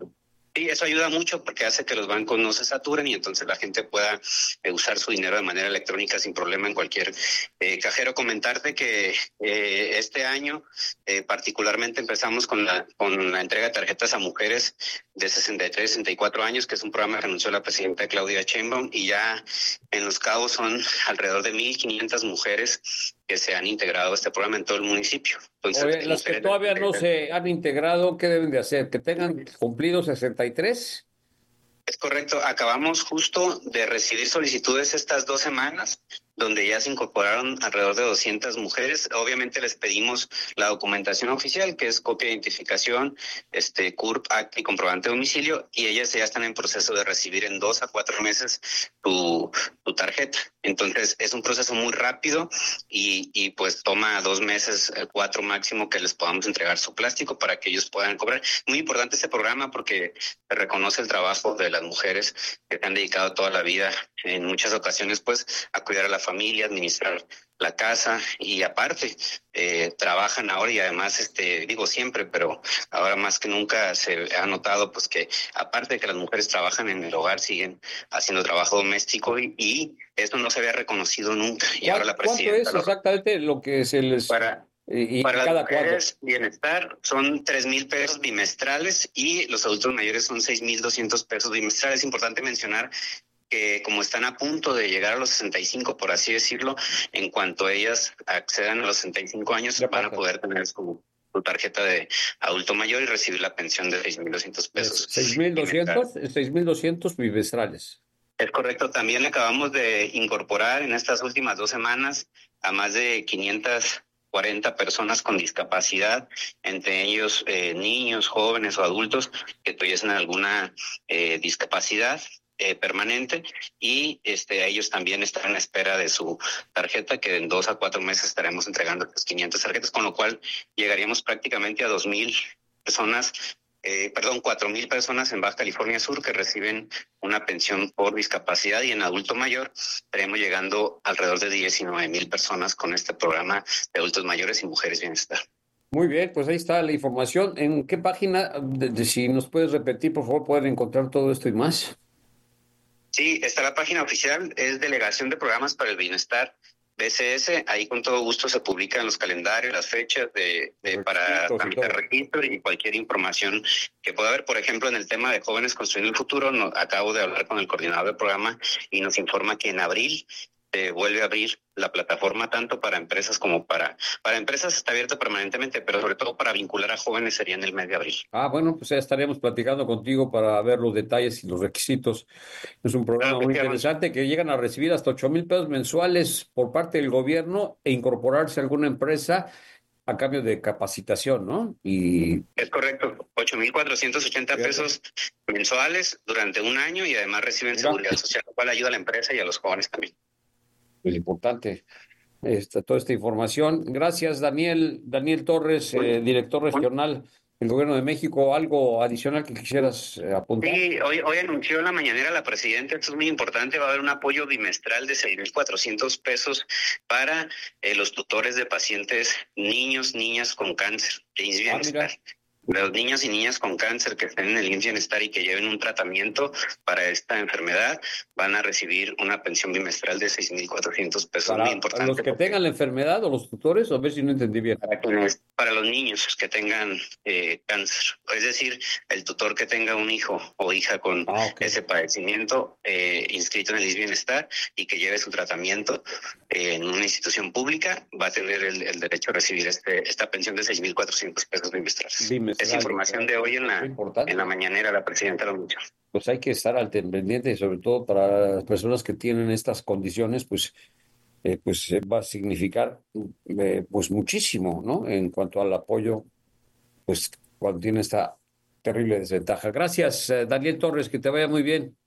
[SPEAKER 26] Sí, eso ayuda mucho porque hace que los bancos no se saturen y entonces la gente pueda eh, usar su dinero de manera electrónica sin problema en cualquier eh, cajero. Comentarte que eh, este año eh, particularmente empezamos con la con la entrega de tarjetas a mujeres de sesenta y tres, sesenta y cuatro años, que es un programa que anunció la presidenta Claudia Sheinbaum, y ya en Los Cabos son alrededor de mil quinientas mujeres que se han integrado a este programa en todo el municipio. Entonces,
[SPEAKER 9] Oye, las que todavía no se han integrado, ¿qué deben de hacer? ¿Que tengan cumplido sesenta y tres?
[SPEAKER 26] Es correcto. Acabamos justo de recibir solicitudes estas dos semanas, donde ya se incorporaron alrededor de doscientas mujeres. Obviamente les pedimos la documentación oficial, que es copia de identificación, este C U R P, acta y comprobante de domicilio, y ellas ya están en proceso de recibir en dos a cuatro meses tu, tu tarjeta. Entonces es un proceso muy rápido y, y pues toma dos meses, cuatro máximo, que les podamos entregar su plástico para que ellos puedan cobrar. Muy importante este programa porque reconoce el trabajo de las mujeres que se han dedicado toda la vida, en muchas ocasiones, pues, a cuidar a la familia, administrar la casa, y aparte eh, trabajan ahora, y además, este digo siempre, pero ahora más que nunca se ha notado, pues, que aparte de que las mujeres trabajan en el hogar, siguen haciendo trabajo doméstico, y, y esto no se había reconocido nunca. Y ahora la presidenta...
[SPEAKER 9] ¿Cuánto es exactamente lo que se les...
[SPEAKER 26] Para...
[SPEAKER 9] Y, y
[SPEAKER 26] para
[SPEAKER 9] cada
[SPEAKER 26] las mujeres, bienestar son tres mil pesos bimestrales y los adultos mayores son seis mil doscientos pesos bimestrales. Es importante mencionar que como están a punto de llegar a los sesenta y cinco, por así decirlo, en cuanto ellas accedan a los sesenta y cinco años, van a poder tener su, su tarjeta de adulto mayor y recibir la pensión de seis mil doscientos pesos.
[SPEAKER 9] ¿seis mil doscientos? seis mil doscientos bimestrales.
[SPEAKER 26] Es correcto. También acabamos de incorporar en estas últimas dos semanas a más de quinientas cuarenta personas con discapacidad, entre ellos eh, niños, jóvenes o adultos que tuviesen alguna eh, discapacidad eh, permanente, y este ellos también están a espera de su tarjeta, que en dos a cuatro meses estaremos entregando las quinientas tarjetas, con lo cual llegaríamos prácticamente a dos mil personas. Eh, perdón, cuatro mil personas en Baja California Sur que reciben una pensión por discapacidad, y en adulto mayor estaremos llegando alrededor de diecinueve mil personas con este programa de adultos mayores y mujeres bienestar.
[SPEAKER 9] Muy bien, pues ahí está la información. ¿En qué página, de, de, si nos puedes repetir, por favor, pueden encontrar todo esto y más?
[SPEAKER 26] Sí, está la página oficial, es Delegación de Programas para el Bienestar B C S, ahí con todo gusto se publican los calendarios, las fechas de, de para tramitar registro y cualquier información que pueda haber. Por ejemplo, en el tema de Jóvenes Construyendo el Futuro, no, acabo de hablar con el coordinador del programa y nos informa que en abril se vuelve a abrir la plataforma tanto para empresas como para para empresas. Está abierta permanentemente, pero sobre todo para vincular a jóvenes sería en el mes de abril.
[SPEAKER 9] Ah, bueno, pues ya estaríamos platicando contigo para ver los detalles y los requisitos. Es un programa muy interesante que llegan a recibir hasta ocho mil pesos mensuales por parte del gobierno e incorporarse a alguna empresa a cambio de capacitación, ¿no? Y
[SPEAKER 26] es correcto, ocho mil cuatrocientos ochenta pesos mensuales durante un año, y además reciben seguridad social, lo cual ayuda a la empresa y a los jóvenes también.
[SPEAKER 9] Es importante esta, toda esta información. Gracias, Daniel, Daniel Torres, eh, director regional del Gobierno de México. ¿Algo adicional que quisieras eh, apuntar?
[SPEAKER 26] Sí, hoy, hoy anunció en la mañanera la presidenta, esto es muy importante, va a haber un apoyo bimestral de seis mil cuatrocientos pesos para eh, los tutores de pacientes niños, niñas con cáncer de I M S S Bienestar. Ah, los niños y niñas con cáncer que estén en el I M S S Bienestar y que lleven un tratamiento para esta enfermedad van a recibir una pensión bimestral de seis mil cuatrocientos pesos.
[SPEAKER 9] Para,
[SPEAKER 26] muy importante.
[SPEAKER 9] ¿Para los que tengan la enfermedad o los tutores? A ver si no entendí bien.
[SPEAKER 26] Para, quienes, para los niños que tengan eh, cáncer. Es decir, el tutor que tenga un hijo o hija con ah, okay. ese padecimiento eh, inscrito en el I M S S Bienestar y que lleve su tratamiento eh, en una institución pública va a tener el, el derecho a recibir este, esta pensión de seis mil cuatrocientos pesos bimestrales. Bimestrales. Es información de hoy en la, en la mañanera, la presidenta lo anunció.
[SPEAKER 9] Pues hay que estar al pendiente, sobre todo para las personas que tienen estas condiciones, pues, eh, pues eh, va a significar eh, pues muchísimo, ¿no? En cuanto al apoyo, pues cuando tiene esta terrible desventaja. Gracias, eh, Daniel Torres, que te vaya muy bien.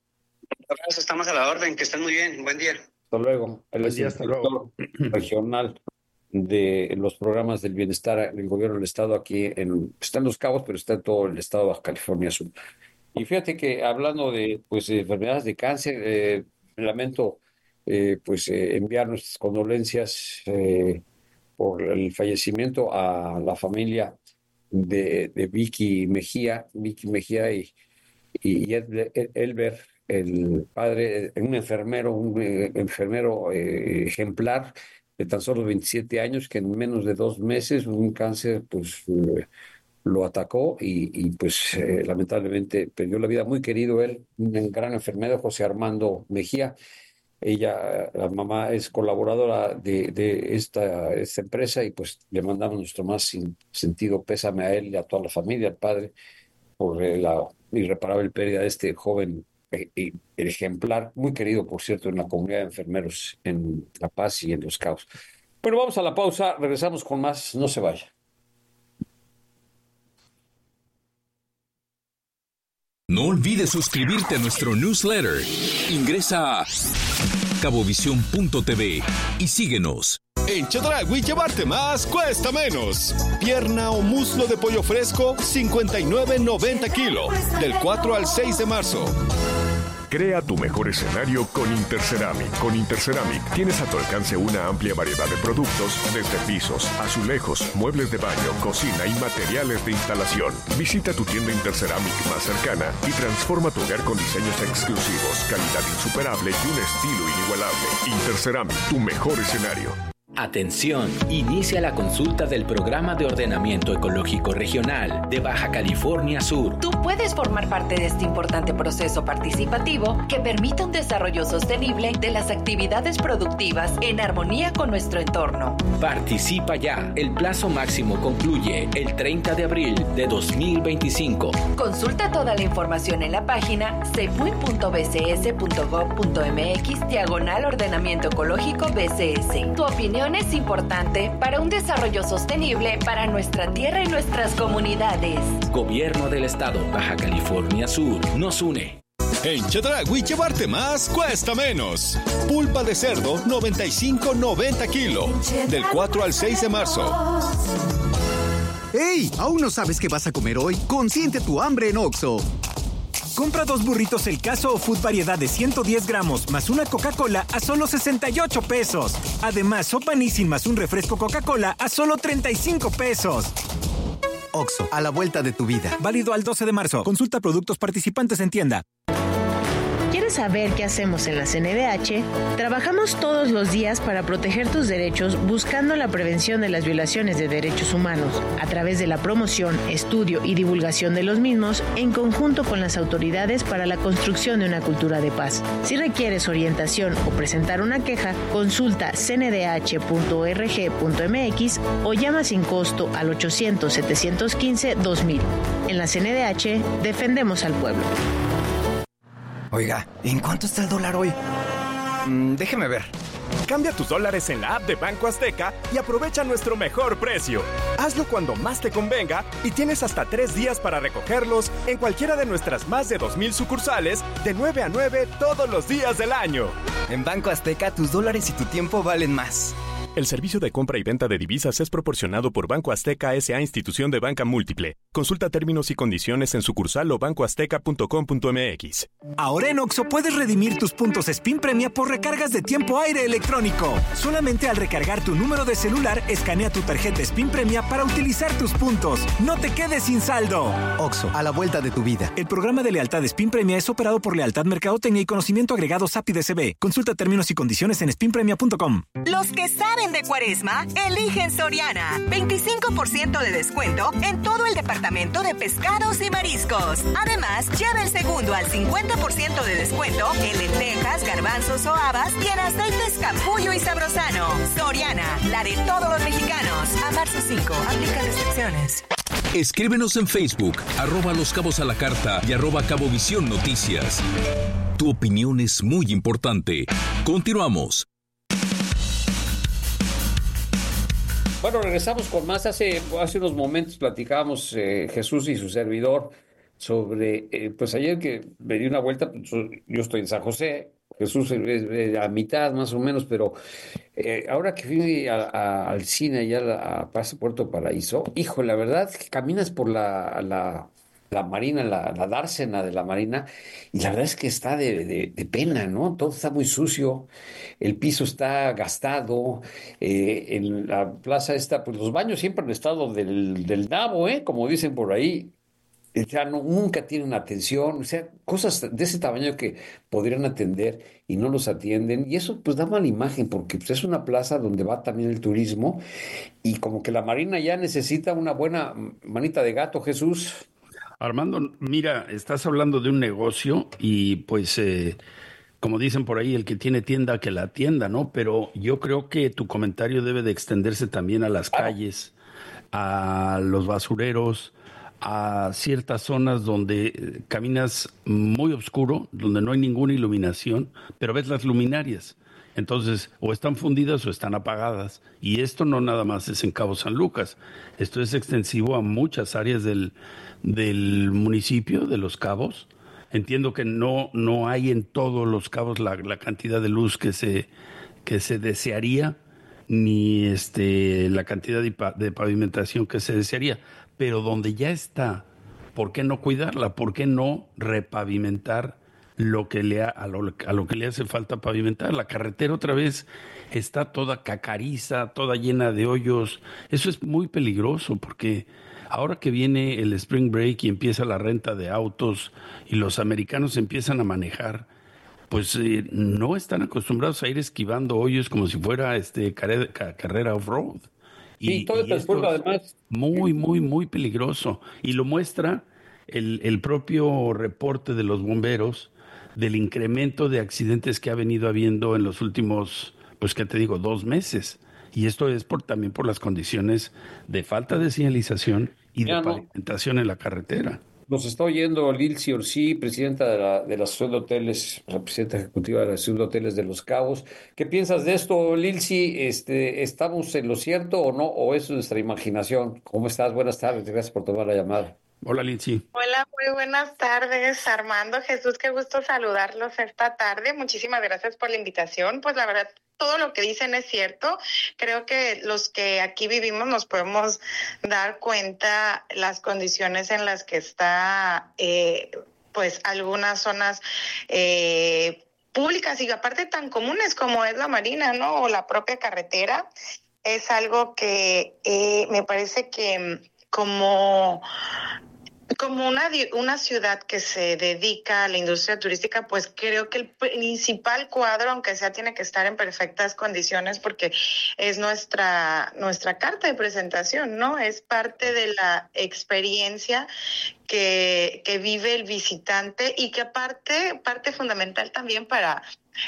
[SPEAKER 26] Gracias, estamos a la orden, que estén muy bien, buen día.
[SPEAKER 9] Hasta luego. Él es el director regional de los programas del bienestar del gobierno del estado aquí en, está en Los Cabos, pero está en todo el estado de Baja California Sur. Y fíjate que hablando de, pues, de enfermedades de cáncer, eh, lamento eh, pues eh, enviar nuestras condolencias eh, por el fallecimiento a la familia de, de Vicky Mejía, Vicky Mejía y, y Elber, el padre, un enfermero, un eh, enfermero eh, ejemplar de tan solo veintisiete años, que en menos de dos meses un cáncer pues eh, lo atacó y, y pues eh, lamentablemente perdió la vida. Muy querido él, un gran enfermero, José Armando Mejía. Ella, la mamá, es colaboradora de, de esta, esta empresa y pues le mandamos nuestro más sin sentido pésame a él y a toda la familia, al padre, por eh, la irreparable pérdida de este joven eh, eh, ejemplar, muy querido, por cierto, en la comunidad de enfermeros en La Paz y en Los Cabos. Bueno, vamos a la pausa, regresamos con más, no se vaya.
[SPEAKER 8] No olvides suscribirte a nuestro newsletter. Ingresa a cabovisión punto t v y síguenos.
[SPEAKER 1] En Chedraui llevarte más cuesta menos. Pierna o muslo de pollo fresco, cincuenta y nueve noventa kilo, del cuatro al seis de marzo.
[SPEAKER 2] Crea tu mejor escenario con Interceramic. Con Interceramic tienes a tu alcance una amplia variedad de productos, desde pisos, azulejos, muebles de baño, cocina y materiales de instalación. Visita tu tienda Interceramic más cercana y transforma tu hogar con diseños exclusivos, calidad insuperable y un estilo inigualable. Interceramic, tu mejor escenario.
[SPEAKER 3] Atención, inicia la consulta del Programa de Ordenamiento Ecológico Regional de Baja California Sur.
[SPEAKER 5] Tú puedes formar parte de este importante proceso participativo que permite un desarrollo sostenible de las actividades productivas en armonía con nuestro entorno.
[SPEAKER 3] Participa ya. El plazo máximo concluye el treinta de abril de dos mil veinticinco.
[SPEAKER 5] Consulta toda la información en la página cepuin punto b c s punto gov punto m x diagonal ordenamiento ecológico B C S. Tu opinión es importante para un desarrollo sostenible para nuestra tierra y nuestras comunidades.
[SPEAKER 3] Gobierno del Estado, Baja California Sur, nos une.
[SPEAKER 1] En Chedraui llevarte más cuesta menos. Pulpa de cerdo, noventa y cinco noventa kilo, del cuatro al seis de marzo.
[SPEAKER 15] ¡Ey! ¿Aún no sabes qué vas a comer hoy? Consiente tu hambre en Oxxo.
[SPEAKER 16] Compra dos burritos El Caso o Food variedad de ciento diez gramos más una Coca-Cola a solo sesenta y ocho pesos. Además, sopa Nissin más un refresco Coca-Cola a solo treinta y cinco pesos.
[SPEAKER 15] Oxxo, a la vuelta de tu vida.
[SPEAKER 16] Válido al doce de marzo. Consulta productos participantes en tienda.
[SPEAKER 6] ¿Quieres saber qué hacemos en la C N D H? Trabajamos todos los días para proteger tus derechos buscando la prevención de las violaciones de derechos humanos a través de la promoción, estudio y divulgación de los mismos en conjunto con las autoridades para la construcción de una cultura de paz. Si requieres orientación o presentar una queja, consulta c n d h punto org punto m x o llama sin costo al ochocientos setecientos quince dos mil. En la C N D H defendemos al pueblo.
[SPEAKER 7] Oiga, ¿en cuánto está el dólar hoy? Mm, déjeme ver.
[SPEAKER 27] Cambia tus dólares en la app de Banco Azteca y aprovecha nuestro mejor precio. Hazlo cuando más te convenga y tienes hasta tres días para recogerlos en cualquiera de nuestras más de dos mil sucursales de nueve a nueve todos los días del año.
[SPEAKER 7] En Banco Azteca, tus dólares y tu tiempo valen más.
[SPEAKER 27] El servicio de compra y venta de divisas es proporcionado por Banco Azteca S A Institución de Banca Múltiple. Consulta términos y condiciones en sucursal o banco azteca punto com punto m x.
[SPEAKER 16] Ahora en Oxxo puedes redimir tus puntos Spin Premia por recargas de tiempo aire electrónico. Solamente al recargar tu número de celular, escanea tu tarjeta Spin Premia para utilizar tus puntos. ¡No te quedes sin saldo!
[SPEAKER 15] Oxxo, a la vuelta de tu vida.
[SPEAKER 16] El programa de lealtad Spin Premia es operado por Lealtad Mercadotecnia y Conocimiento Agregado S A P I D C B. Consulta términos y condiciones en spin premia punto com.
[SPEAKER 14] Los que saben de Cuaresma, eligen Soriana. veinticinco por ciento de descuento en todo el departamento de pescados y mariscos. Además, lleva el segundo al cincuenta por ciento de descuento en lentejas, garbanzos o habas y en aceites Capullo y Sabrosano. Soriana, la de todos los mexicanos. A marzo cinco, aplica restricciones.
[SPEAKER 8] Escríbenos en Facebook, arroba Los Cabos a la Carta y arroba Cabovisión Noticias. Tu opinión es muy importante. Continuamos.
[SPEAKER 9] Bueno, regresamos con más. Hace, hace unos momentos platicábamos eh, Jesús y su servidor sobre, eh, pues ayer que me di una vuelta, pues, yo estoy en San José, Jesús es, es a mitad más o menos, pero eh, ahora que fui a- a- al cine allá a, la- a Plaza Puerto Paraíso, hijo, la verdad, que caminas por la, la, la Marina, la, la dársena de la Marina, y la verdad es que está de, de- de pena, ¿no? Todo está muy sucio, el piso está gastado, eh, en la plaza esta, pues los baños siempre han estado del, del nabo, ¿eh? Como dicen por ahí. O sea, no, nunca tienen atención, o sea, cosas de ese tamaño que podrían atender y no los atienden, y eso pues da mala imagen, porque pues, es una plaza donde va también el turismo, y como que la Marina ya necesita una buena manita de gato, Jesús.
[SPEAKER 10] Armando, mira, estás hablando de un negocio y pues, eh, como dicen por ahí, el que tiene tienda que la atienda, ¿no? Pero yo creo que tu comentario debe de extenderse también a las calles, a los basureros, a ciertas zonas donde eh, caminas muy oscuro, donde no hay ninguna iluminación, pero ves las luminarias. Entonces, o están fundidas o están apagadas. Y esto no nada más es en Cabo San Lucas. Esto es extensivo a muchas áreas del, del municipio de Los Cabos. Entiendo que no, no hay en todos los cabos la, la cantidad de luz que se, que se desearía, ni este, la cantidad de, pa- de pavimentación que se desearía. Pero donde ya está, ¿por qué no cuidarla? ¿Por qué no repavimentar lo que le ha- a, lo, a lo que le hace falta pavimentar? La carretera otra vez está toda cacariza, toda llena de hoyos. Eso es muy peligroso porque ahora que viene el Spring Break y empieza la renta de autos y los americanos empiezan a manejar, pues eh, no están acostumbrados a ir esquivando hoyos como si fuera este carre- ca- carrera off-road.
[SPEAKER 9] Sí, todo el transporte además.
[SPEAKER 10] Muy, muy, muy peligroso. Y lo muestra el, el propio reporte de los bomberos del incremento de accidentes que ha venido habiendo en los últimos, pues, ¿qué te digo?, dos meses. Y esto es por, también por las condiciones de falta de señalización y de
[SPEAKER 9] Ya no.
[SPEAKER 10] pavimentación en la carretera.
[SPEAKER 9] Nos está oyendo Lilcy Orsi, presidenta de la, de la Asociación de Hoteles, la presidenta ejecutiva de la Asociación de Hoteles de Los Cabos. ¿Qué piensas de esto, Lilcy? Este, ¿estamos en lo cierto o no? ¿O es nuestra imaginación? ¿Cómo estás? Buenas tardes, gracias por tomar la llamada.
[SPEAKER 10] Hola, Lilcy.
[SPEAKER 4] Hola, muy buenas tardes, Armando, Jesús, qué gusto saludarlos esta tarde. Muchísimas gracias por la invitación. Pues la verdad, todo lo que dicen es cierto. Creo que los que aquí vivimos nos podemos dar cuenta las condiciones en las que está, eh, pues, algunas zonas eh, públicas y aparte tan comunes como es la Marina, ¿no? O la propia carretera. Es algo que eh, me parece que como... Como una, di- una ciudad que se dedica a la industria turística, pues creo que el principal cuadro, aunque sea, tiene que estar en perfectas condiciones porque es nuestra, nuestra carta de presentación, ¿no? Es parte de la experiencia que, que vive el visitante y que aparte, parte fundamental también para,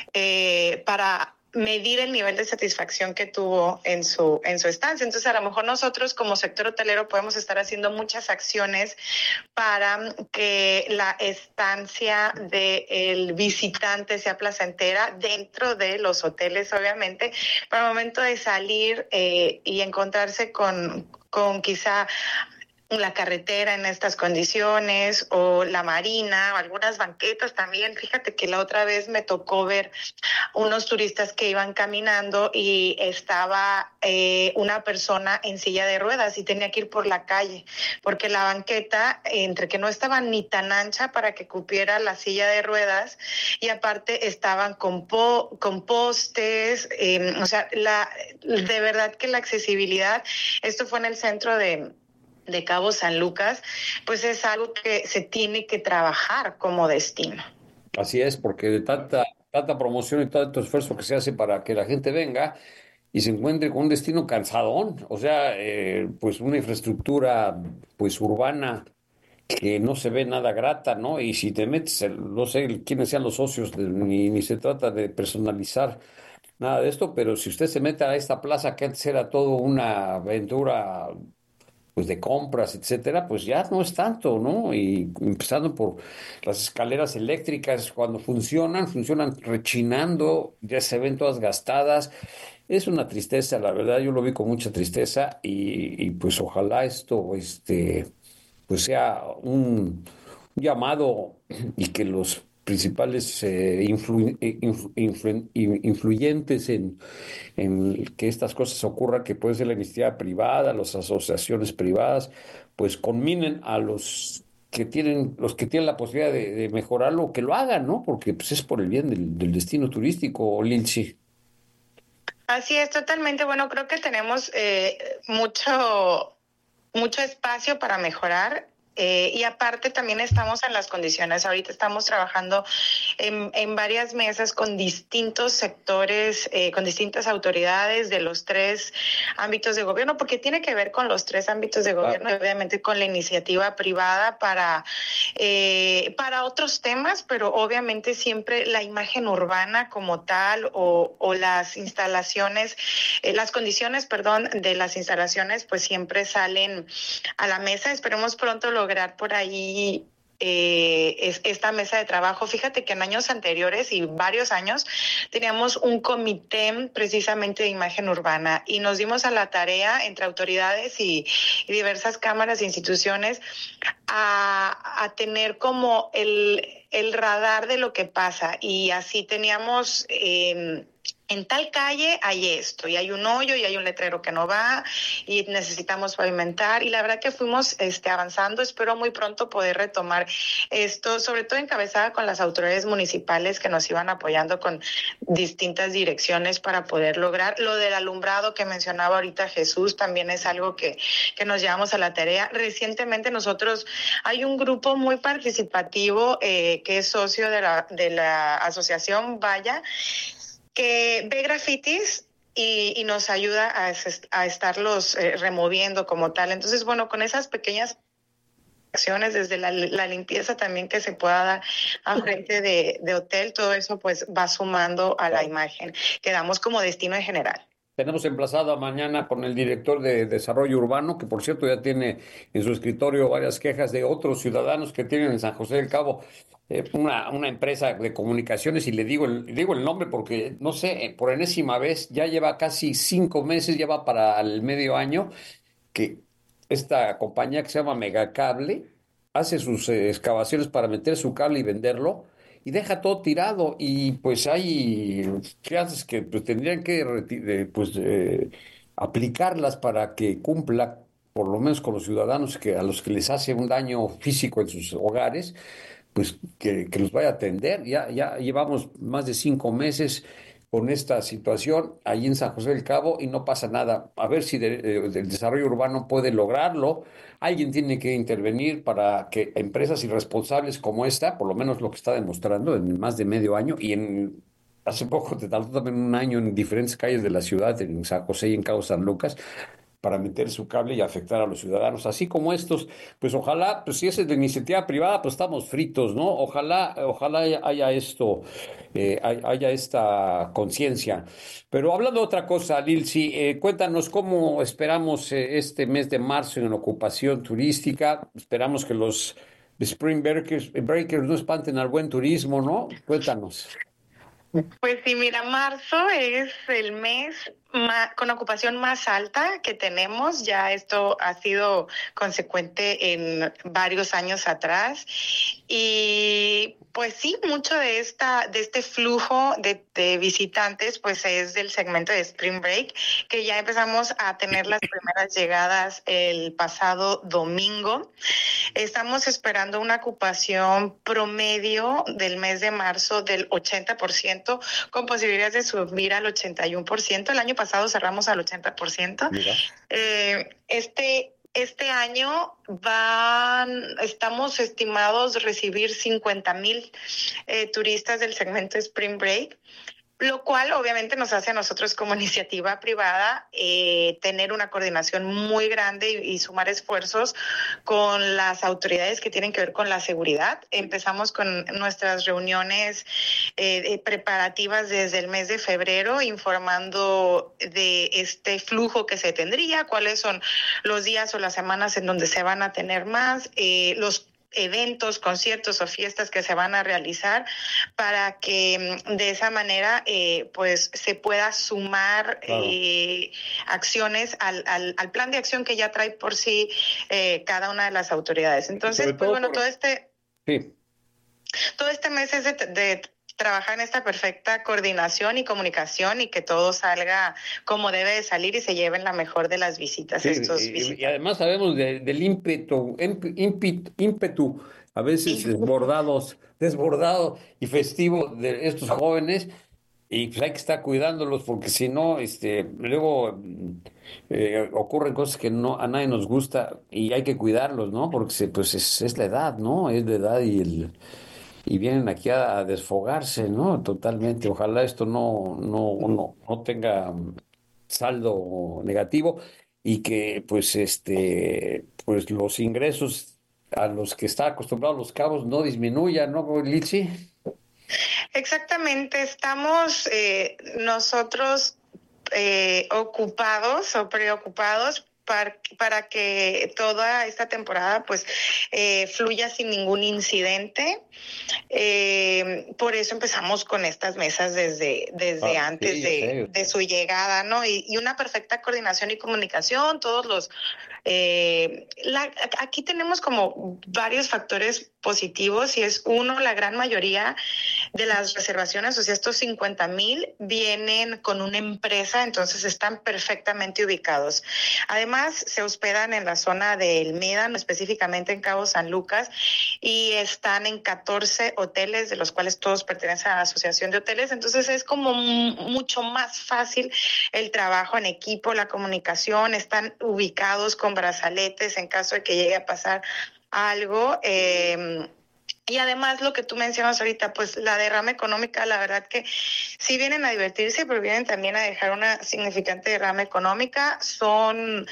[SPEAKER 4] eh, para medir el nivel de satisfacción que tuvo en su en su estancia. Entonces, a lo mejor nosotros como sector hotelero podemos estar haciendo muchas acciones para que la estancia del visitante sea placentera dentro de los hoteles, obviamente, para el momento de salir eh, y encontrarse con, con quizá la carretera en estas condiciones o la marina o algunas banquetas también. Fíjate que la otra vez me tocó ver unos turistas que iban caminando y estaba eh, una persona en silla de ruedas y tenía que ir por la calle porque la banqueta, entre que no estaba ni tan ancha para que cupiera la silla de ruedas y aparte estaban con, po- con postes, eh, o sea, la, de verdad que la accesibilidad, esto fue en el centro de de Cabo San Lucas, pues es algo que se tiene que trabajar como destino.
[SPEAKER 9] Así es, porque de tanta, tanta promoción y tanto esfuerzo que se hace para que la gente venga y se encuentre con un destino cansadón, o sea, eh, pues una infraestructura pues urbana que no se ve nada grata, ¿no? Y si te metes, el- no sé quiénes sean los socios, de- ni, ni se trata de personalizar nada de esto, pero si usted se mete a esta plaza que antes era todo una aventura pues de compras, etcétera, pues ya no es tanto, ¿no? Y empezando por las escaleras eléctricas, cuando funcionan, funcionan rechinando, ya se ven todas gastadas. Es una tristeza, la verdad, yo lo vi con mucha tristeza y, y pues ojalá esto, este, pues sea un, llamado y que los principales eh, influ, influ, influ, influyentes en, en que estas cosas ocurran, que puede ser la iniciativa privada, las asociaciones privadas, pues conminen a los que tienen, los que tienen la posibilidad de, de mejorarlo, que lo hagan, ¿no? Porque pues, es por el bien del, del destino turístico, Lilsi.
[SPEAKER 4] Así es, totalmente. Bueno, creo que tenemos eh, mucho, mucho espacio para mejorar. Eh, y aparte también estamos en las condiciones, ahorita estamos trabajando en, en varias mesas con distintos sectores, eh, con distintas autoridades de los tres ámbitos de gobierno, porque tiene que ver con los tres ámbitos de gobierno, y obviamente con la iniciativa privada para, eh, para otros temas, pero obviamente siempre la imagen urbana como tal o, o las instalaciones, eh, las condiciones, perdón, de las instalaciones, pues siempre salen a la mesa. Esperemos pronto lo lograr por ahí eh, es, esta mesa de trabajo. Fíjate que en años anteriores y varios años teníamos un comité precisamente de imagen urbana y nos dimos a la tarea entre autoridades y, y diversas cámaras e instituciones a, a tener como el, el radar de lo que pasa, y así teníamos... Eh, en tal calle hay esto, y hay un hoyo, y hay un letrero que no va, y necesitamos pavimentar, y la verdad que fuimos este, avanzando. Espero muy pronto poder retomar esto, sobre todo encabezada con las autoridades municipales que nos iban apoyando con distintas direcciones para poder lograr. Lo del alumbrado que mencionaba ahorita Jesús también es algo que, que nos llevamos a la tarea. Recientemente nosotros, hay un grupo muy participativo eh, que es socio de la, de la asociación Vaya, que ve grafitis y, y nos ayuda a, a estarlos eh, removiendo como tal. Entonces, bueno, con esas pequeñas acciones, desde la, la limpieza también que se pueda dar a frente de, de hotel, todo eso pues va sumando a la imagen que damos como destino en general.
[SPEAKER 9] Tenemos emplazada mañana con el director de Desarrollo Urbano, que por cierto ya tiene en su escritorio varias quejas de otros ciudadanos que tienen en San José del Cabo eh, una, una empresa de comunicaciones, y le digo el, digo el nombre porque, no sé, por enésima vez, ya lleva casi cinco meses, ya va para el medio año, que esta compañía que se llama Megacable hace sus eh, excavaciones para meter su cable y venderlo, y deja todo tirado, y pues hay fianzas que pues, tendrían que reti- pues, eh, aplicarlas para que cumpla por lo menos con los ciudadanos que a los que les hace un daño físico en sus hogares, pues que, que los vaya a atender. Ya, ya llevamos más de cinco meses con esta situación ahí en San José del Cabo y no pasa nada. A ver si de, de, el desarrollo urbano puede lograrlo. Alguien tiene que intervenir para que empresas irresponsables como esta, por lo menos lo que está demostrando en más de medio año, y en hace poco te tardó también un año en diferentes calles de la ciudad, en San José y en Cabo San Lucas, para meter su cable y afectar a los ciudadanos, así como estos. Pues ojalá, pues si es de iniciativa privada, pues estamos fritos, ¿no? Ojalá, ojalá haya, haya esto, eh, haya esta conciencia. Pero hablando de otra cosa, Lilsi, eh, cuéntanos cómo esperamos eh, este mes de marzo en ocupación turística. Esperamos que los Spring Breakers, breakers no espanten al buen turismo, ¿no? Cuéntanos.
[SPEAKER 4] Pues sí, mira, marzo es el mes más, con ocupación más alta que tenemos. Ya esto ha sido consecuente en varios años atrás. Y pues sí, mucho de esta de este flujo de, de visitantes pues es del segmento de Spring Break, que ya empezamos a tener las primeras llegadas el pasado domingo. Estamos esperando una ocupación promedio del mes de marzo del ochenta por ciento, con posibilidades de subir al ochenta y uno por ciento. El año pasado cerramos al ochenta por ciento. Eh, este Este año van, estamos estimados recibir cincuenta mil eh, turistas del segmento Spring Break, lo cual obviamente nos hace a nosotros como iniciativa privada eh, tener una coordinación muy grande y, y sumar esfuerzos con las autoridades que tienen que ver con la seguridad. Empezamos con nuestras reuniones eh, preparativas desde el mes de febrero, informando de este flujo que se tendría, cuáles son los días o las semanas en donde se van a tener más, eh, los eventos, conciertos o fiestas que se van a realizar, para que de esa manera eh, pues se pueda sumar claro. eh, acciones al, al, al plan de acción que ya trae por sí eh, cada una de las autoridades. Entonces, pues bueno, por... todo este...
[SPEAKER 9] Sí.
[SPEAKER 4] Todo este mes es de, de trabajar en esta perfecta coordinación y comunicación y que todo salga como debe de salir y se lleven la mejor de las visitas.
[SPEAKER 9] Sí,
[SPEAKER 4] estos
[SPEAKER 9] y,
[SPEAKER 4] visitas.
[SPEAKER 9] y además sabemos de, del ímpetu, ímpetu, ímpetu, a veces desbordados, desbordado y festivo de estos jóvenes, y pues hay que estar cuidándolos porque si no, este, luego eh, ocurren cosas que no a nadie nos gusta y hay que cuidarlos, ¿no? Porque se, pues es, es la edad, ¿no? Es la edad y el y vienen aquí a, a desfogarse, ¿no? Totalmente. Ojalá esto no, no, no, no tenga saldo negativo y que pues este pues los ingresos a los que está acostumbrados Los Cabos no disminuyan, ¿no, Litsi?
[SPEAKER 4] Exactamente, estamos eh, nosotros eh, ocupados o preocupados para, para que toda esta temporada pues eh, fluya sin ningún incidente. Eh, por eso empezamos con estas mesas desde, desde ah, antes sí, de, de su llegada, ¿no? Y, y una perfecta coordinación y comunicación, todos los... Eh, la, aquí tenemos como varios factores positivos y es uno, la gran mayoría de las reservaciones, o sea, estos cincuenta mil vienen con una empresa, entonces están perfectamente ubicados. Además, se hospedan en la zona del Médano, específicamente en Cabo San Lucas, y están en catorce hoteles, de los cuales todos pertenecen a la Asociación de Hoteles, entonces es como m- mucho más fácil el trabajo en equipo, la comunicación, están ubicados con brazaletes en caso de que llegue a pasar algo. Eh, y además lo que tú mencionas ahorita, pues la derrama económica, la verdad que sí vienen a divertirse, pero vienen también a dejar una significante derrama económica. Son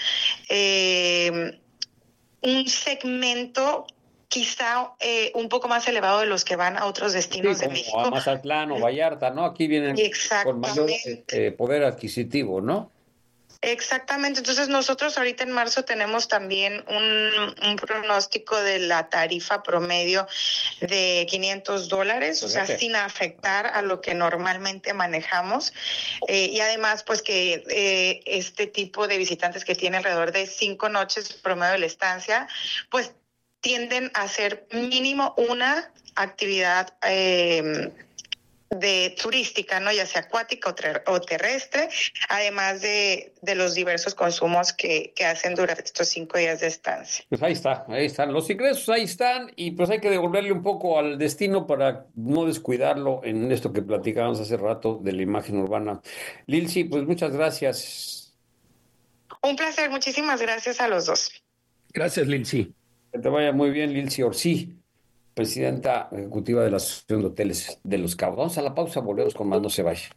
[SPEAKER 4] eh, un segmento quizá eh, un poco más elevado de los que van a otros destinos
[SPEAKER 9] sí,
[SPEAKER 4] de México.
[SPEAKER 9] A Mazatlán o Vallarta, ¿no? Aquí vienen con mayor eh, poder adquisitivo, ¿no?
[SPEAKER 4] Exactamente, entonces nosotros ahorita en marzo tenemos también un, un pronóstico de la tarifa promedio de quinientos dólares, o sea, sin afectar a lo que normalmente manejamos, eh, y además pues que eh, este tipo de visitantes que tiene alrededor de cinco noches promedio de la estancia, pues tienden a hacer mínimo una actividad eh, de turística, ¿no? Ya sea acuática o, ter- o terrestre, además de, de los diversos consumos que, que hacen durante estos cinco días de estancia.
[SPEAKER 9] Pues ahí está, ahí están. Los ingresos ahí están y pues hay que devolverle un poco al destino para no descuidarlo en esto que platicábamos hace rato de la imagen urbana. Lilsi, pues muchas gracias.
[SPEAKER 4] Un placer, muchísimas gracias a los dos.
[SPEAKER 10] Gracias, Lilsi.
[SPEAKER 9] Que te vaya muy bien, Lilsi Orsi, presidenta ejecutiva de la Asociación de Hoteles de Los Cabos. Vamos a la pausa, volvemos con más, no se vaya.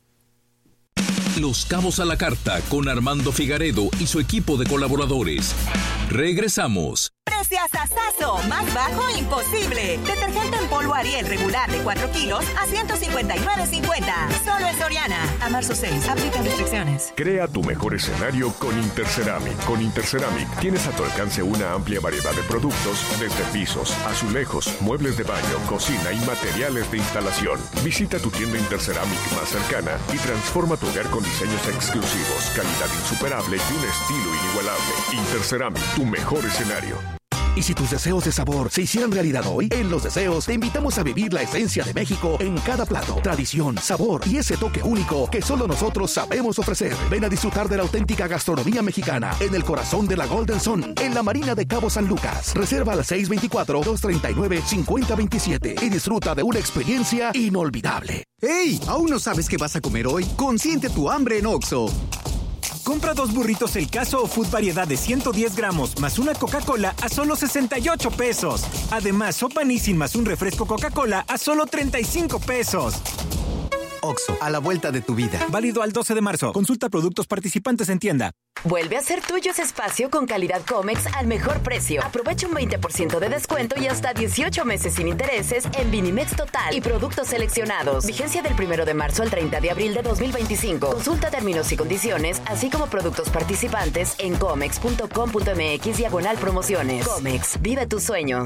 [SPEAKER 8] Los Cabos a la Carta con Armando Figaredo y su equipo de colaboradores. Regresamos.
[SPEAKER 14] Preciasazo, más bajo imposible. Detergente en polvo Ariel regular de cuatro kilos a ciento cincuenta y nueve cincuenta. Solo en Soriana. A marzo seis, aplican restricciones.
[SPEAKER 2] Crea tu mejor escenario con Interceramic. Con Interceramic tienes a tu alcance una amplia variedad de productos, desde pisos, azulejos, muebles de baño, cocina y materiales de instalación. Visita tu tienda Interceramic más cercana y transforma tu hogar con diseños exclusivos, calidad insuperable y un estilo inigualable. Interceramic, tu mejor escenario.
[SPEAKER 11] ¿Y si tus deseos de sabor se hicieran realidad hoy? En Los Deseos te invitamos a vivir la esencia de México en cada plato. Tradición, sabor y ese toque único que solo nosotros sabemos ofrecer. Ven a disfrutar de la auténtica gastronomía mexicana en el corazón de la Golden Zone, en la Marina de Cabo San Lucas. Reserva al seis dos cuatro, dos tres nueve, cinco cero dos siete y disfruta de una experiencia inolvidable.
[SPEAKER 15] ¡Hey! ¿Aún no sabes qué vas a comer hoy? Consiente tu hambre en Oxxo.
[SPEAKER 16] Compra dos burritos El Caso o Food variedad de ciento diez gramos más una Coca-Cola a solo sesenta y ocho pesos. Además, sopa Nissin más un refresco Coca-Cola a solo treinta y cinco pesos.
[SPEAKER 15] Oxxo, a la vuelta de tu vida.
[SPEAKER 16] Válido al doce de marzo. Consulta productos participantes en tienda.
[SPEAKER 5] Vuelve a ser tuyo ese espacio con calidad Comex al mejor precio. Aprovecha un veinte por ciento de descuento y hasta dieciocho meses sin intereses en Vinimex Total y productos seleccionados. Vigencia del primero de marzo al treinta de abril de dos mil veinticinco. Consulta términos y condiciones, así como productos participantes en comex punto com punto m x diagonal promociones. Comex, vive tus sueños.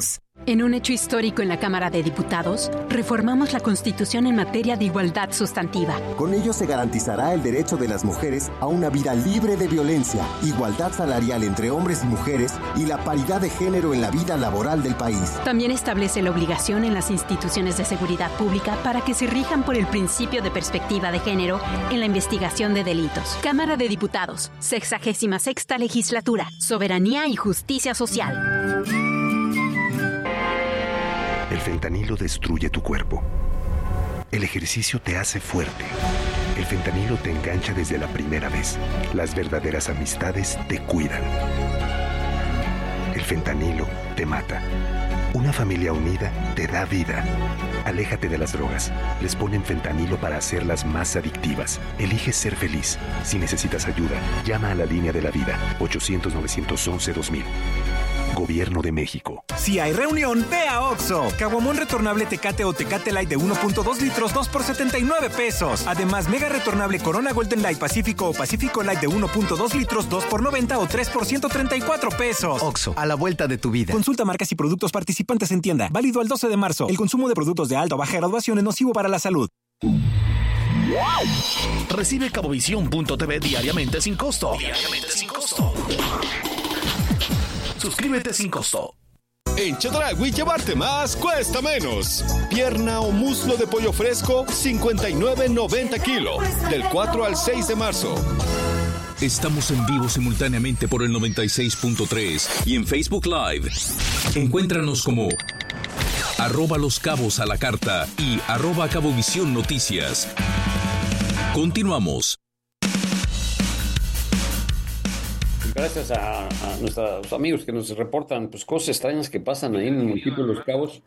[SPEAKER 24] En un hecho histórico en la Cámara de Diputados, reformamos la Constitución en materia de igualdad sustantiva.
[SPEAKER 25] Con ello se garantizará el derecho de las mujeres a una vida libre de violencia, igualdad salarial entre hombres y mujeres y la paridad de género en la vida laboral del país.
[SPEAKER 24] También establece la obligación en las instituciones de seguridad pública para que se rijan por el principio de perspectiva de género en la investigación de delitos. Cámara de Diputados, sexagésima sexta legislatura, soberanía y justicia social.
[SPEAKER 12] El fentanilo destruye tu cuerpo. El ejercicio te hace fuerte. El fentanilo te engancha desde la primera vez. Las verdaderas amistades te cuidan. El fentanilo te mata. Una familia unida te da vida. Aléjate de las drogas. Les ponen fentanilo para hacerlas más adictivas. Elige ser feliz. Si necesitas ayuda, llama a la línea de la vida. ochocientos, novecientos once, dos mil. Gobierno de México.
[SPEAKER 16] Si hay reunión, ve a Oxxo. Caguamón retornable Tecate o Tecate Light de uno punto dos litros, dos por setenta y nueve pesos. Además, mega retornable Corona Golden Light Pacífico o Pacífico Light de uno punto dos litros, dos por noventa o tres por ciento treinta y cuatro pesos.
[SPEAKER 15] Oxxo, a la vuelta de tu vida.
[SPEAKER 16] Consulta marcas y productos participantes en tienda. Válido al doce de marzo. El consumo de productos de alta o baja graduación es nocivo para la salud.
[SPEAKER 11] Recibe Cabovisión punto t v diariamente sin costo. Diariamente sin costo. Suscríbete sin costo.
[SPEAKER 1] En Chedraui llevarte más cuesta menos. Pierna o muslo de pollo fresco, cincuenta y nueve noventa kilo. Del cuatro al seis de marzo.
[SPEAKER 8] Estamos en vivo simultáneamente por el noventa y seis punto tres y en Facebook Live. Encuéntranos como arroba Los Cabos a la Carta y arroba Cabovisión Noticias. Continuamos.
[SPEAKER 9] Gracias a, a nuestros amigos que nos reportan pues cosas extrañas que pasan ahí en el municipio de Los Cabos.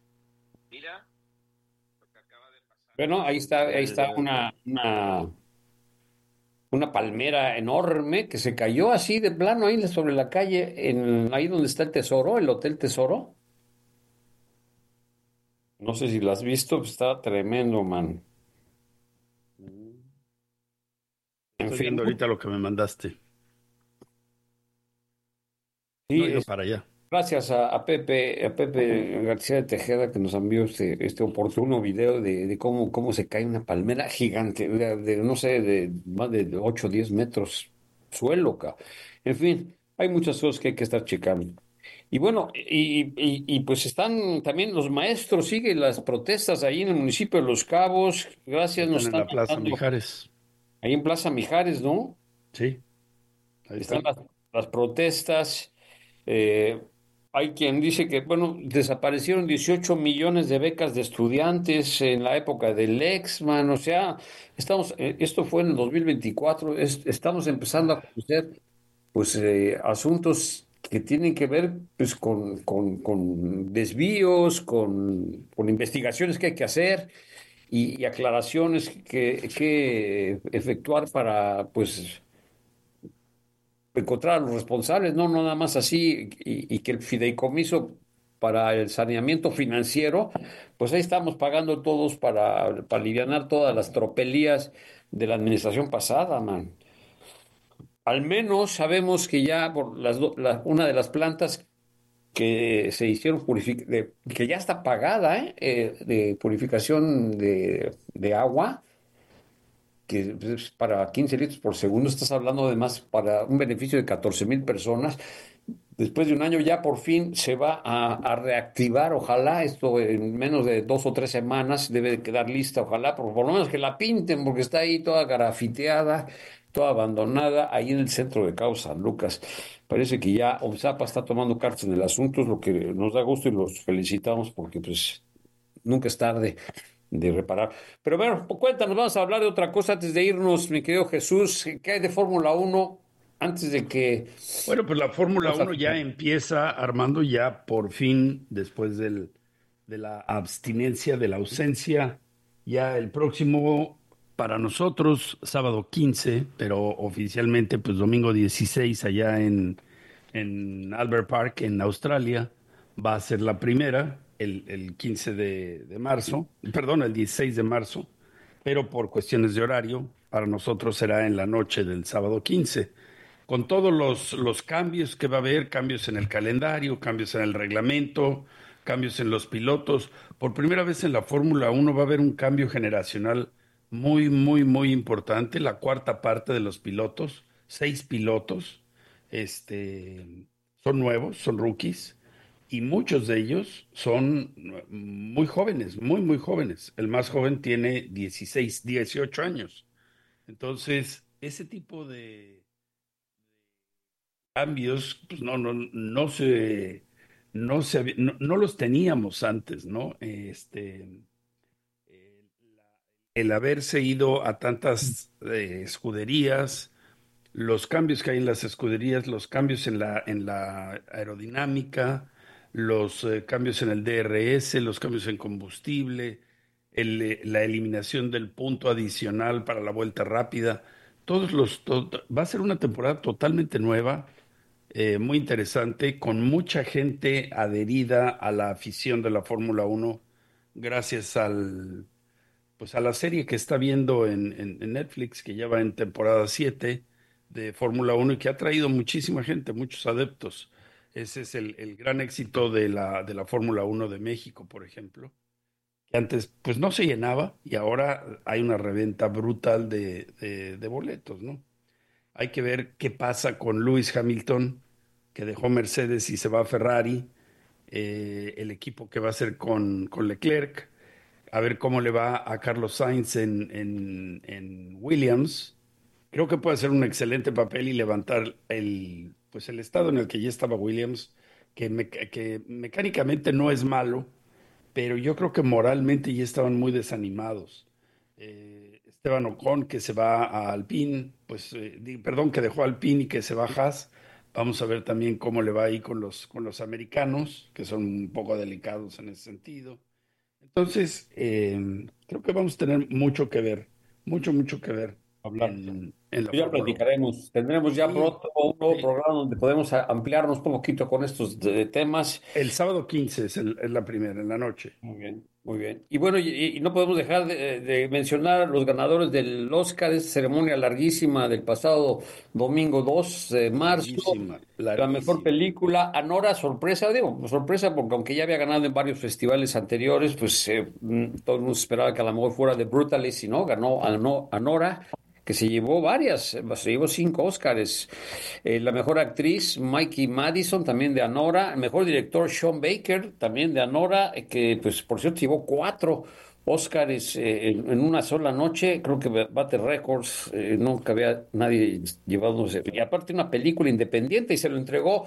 [SPEAKER 9] Bueno, ahí está, ahí está una, una, una palmera enorme que se cayó así de plano ahí sobre la calle, en, ahí donde está el Tesoro, el Hotel Tesoro. No sé si lo has visto, pues está tremendo, man.
[SPEAKER 10] En Estoy fin, viendo ahorita lo que me mandaste.
[SPEAKER 9] Sí,
[SPEAKER 10] no,
[SPEAKER 9] es,
[SPEAKER 10] para allá.
[SPEAKER 9] Gracias a, a Pepe, a Pepe García de Tejeda que nos envió este, este oportuno video de, de cómo, cómo se cae una palmera gigante, de, de, no sé, de más de ocho o diez metros suelo, ca. En fin, hay muchas cosas que hay que estar checando. Y bueno, y, y, y pues están también los maestros, siguen las protestas ahí en el municipio de Los Cabos. Gracias, nos están
[SPEAKER 10] en la Plaza
[SPEAKER 9] mandando,
[SPEAKER 10] Mijares.
[SPEAKER 9] Ahí en Plaza Mijares, ¿no?
[SPEAKER 10] Sí.
[SPEAKER 9] Ahí están, están las, las protestas. Eh, hay quien dice que, bueno, desaparecieron dieciocho millones de becas de estudiantes en la época del Lexman, o sea, estamos, eh, esto fue en el dos mil veinticuatro, es, estamos empezando a conocer, pues, eh, asuntos que tienen que ver, pues, con, con, con desvíos, con, con investigaciones que hay que hacer y, y aclaraciones que, que efectuar para, pues, encontrar a los responsables, no, no nada más así, y, y que el fideicomiso para el saneamiento financiero, pues ahí estamos pagando todos para, para alivianar todas las tropelías de la administración pasada, man. Al menos sabemos que ya por las do, la, una de las plantas que se hicieron purific- de, que ya está pagada, ¿eh? Eh, de purificación de, de agua, que es para quince litros por segundo, estás hablando además para un beneficio de catorce mil personas. Después de un año ya por fin se va a, a reactivar, ojalá esto en menos de dos o tres semanas debe de quedar lista, ojalá, por, por lo menos que la pinten, porque está ahí toda grafiteada, toda abandonada, ahí en el centro de Cabo San Lucas. Parece que ya OMSAPA está tomando cartas en el asunto, es lo que nos da gusto y los felicitamos porque pues nunca es tarde de reparar. Pero bueno, cuéntanos, vamos a hablar de otra cosa antes de irnos, mi querido Jesús. ¿Qué hay de Fórmula uno antes de que...?
[SPEAKER 10] Bueno, pues la Fórmula uno ya empieza, Armando, ya por fin, después del, de la abstinencia, de la ausencia, ya el próximo, para nosotros, sábado quince, pero oficialmente, pues domingo dieciséis, allá en, en Albert Park, en Australia, va a ser la primera. El, el quince de, de marzo, perdón, el dieciséis de marzo, pero por cuestiones de horario, para nosotros será en la noche del sábado quince, con todos los, los cambios que va a haber, cambios en el calendario, cambios en el reglamento, cambios en los pilotos. Por primera vez en la Fórmula uno va a haber un cambio generacional muy, muy, muy importante. La cuarta parte de los pilotos, seis pilotos, este, son nuevos, son rookies, y muchos de ellos son muy jóvenes, muy, muy jóvenes. El más joven tiene dieciséis, dieciocho años. Entonces, ese tipo de cambios, pues no, no, no se, no se, no, no los teníamos antes, ¿no? Este, el haberse ido a tantas eh, escuderías, los cambios que hay en las escuderías, los cambios en la, en la aerodinámica, los eh, cambios en el D R S, los cambios en combustible, el, eh, la eliminación del punto adicional para la vuelta rápida, todos los, to- va a ser una temporada totalmente nueva, eh, muy interesante, con mucha gente adherida a la afición de la Fórmula Uno, gracias al pues a la serie que está viendo en, en- en Netflix, que ya va en temporada siete de Fórmula Uno y que ha traído muchísima gente, muchos adeptos. Ese es el, el gran éxito de la, de la Fórmula Uno de México, por ejemplo, que antes pues no se llenaba y ahora hay una reventa brutal de, de- de boletos, ¿no? Hay que ver qué pasa con Lewis Hamilton, que dejó Mercedes y se va a Ferrari, eh, el equipo que va a hacer con, con Leclerc, a ver cómo le va a Carlos Sainz en, en, en Williams. Creo que puede hacer un excelente papel y levantar el, pues el estado en el que ya estaba Williams, que, me- que mecánicamente no es malo, pero yo creo que moralmente ya estaban muy desanimados. Eh, Esteban Ocon, que se va a Alpine, pues, eh, di- perdón, que dejó a Alpine y que se va a Haas. Vamos a ver también cómo le va ahí con los, con los americanos, que son un poco delicados en ese sentido. Entonces, eh, creo que vamos a tener mucho que ver, mucho, mucho que ver
[SPEAKER 9] Hablar.
[SPEAKER 10] en, en la
[SPEAKER 9] Ya
[SPEAKER 10] Fórmula uno.
[SPEAKER 9] platicaremos. Tendremos ya
[SPEAKER 10] Sí,
[SPEAKER 9] pronto un nuevo
[SPEAKER 10] sí.
[SPEAKER 9] programa donde podemos a- ampliarnos un poquito con estos de- temas.
[SPEAKER 10] El sábado quince es, el- es la primera, en la noche.
[SPEAKER 9] Muy bien, muy bien. Y bueno, y, y no podemos dejar de, de mencionar los ganadores del Oscar, esta ceremonia larguísima del pasado domingo dos de marzo.
[SPEAKER 10] Larguísima,
[SPEAKER 9] La
[SPEAKER 10] larguísima.
[SPEAKER 9] mejor película, Anora, sorpresa, digo, sorpresa porque aunque ya había ganado en varios festivales anteriores, pues eh, mm, todo el mundo esperaba que a lo mejor fuera de Brutalist y no, ganó Ano- Anora, que se llevó varias, eh, se llevó cinco Óscares. Eh, la mejor actriz, Mikey Madison, también de Anora. El mejor director, Sean Baker, también de Anora, eh, que pues por cierto llevó cuatro Óscares eh, en, en una sola noche. Creo que bate récords. Eh, nunca había nadie llevándose. Y aparte una película independiente y se lo entregó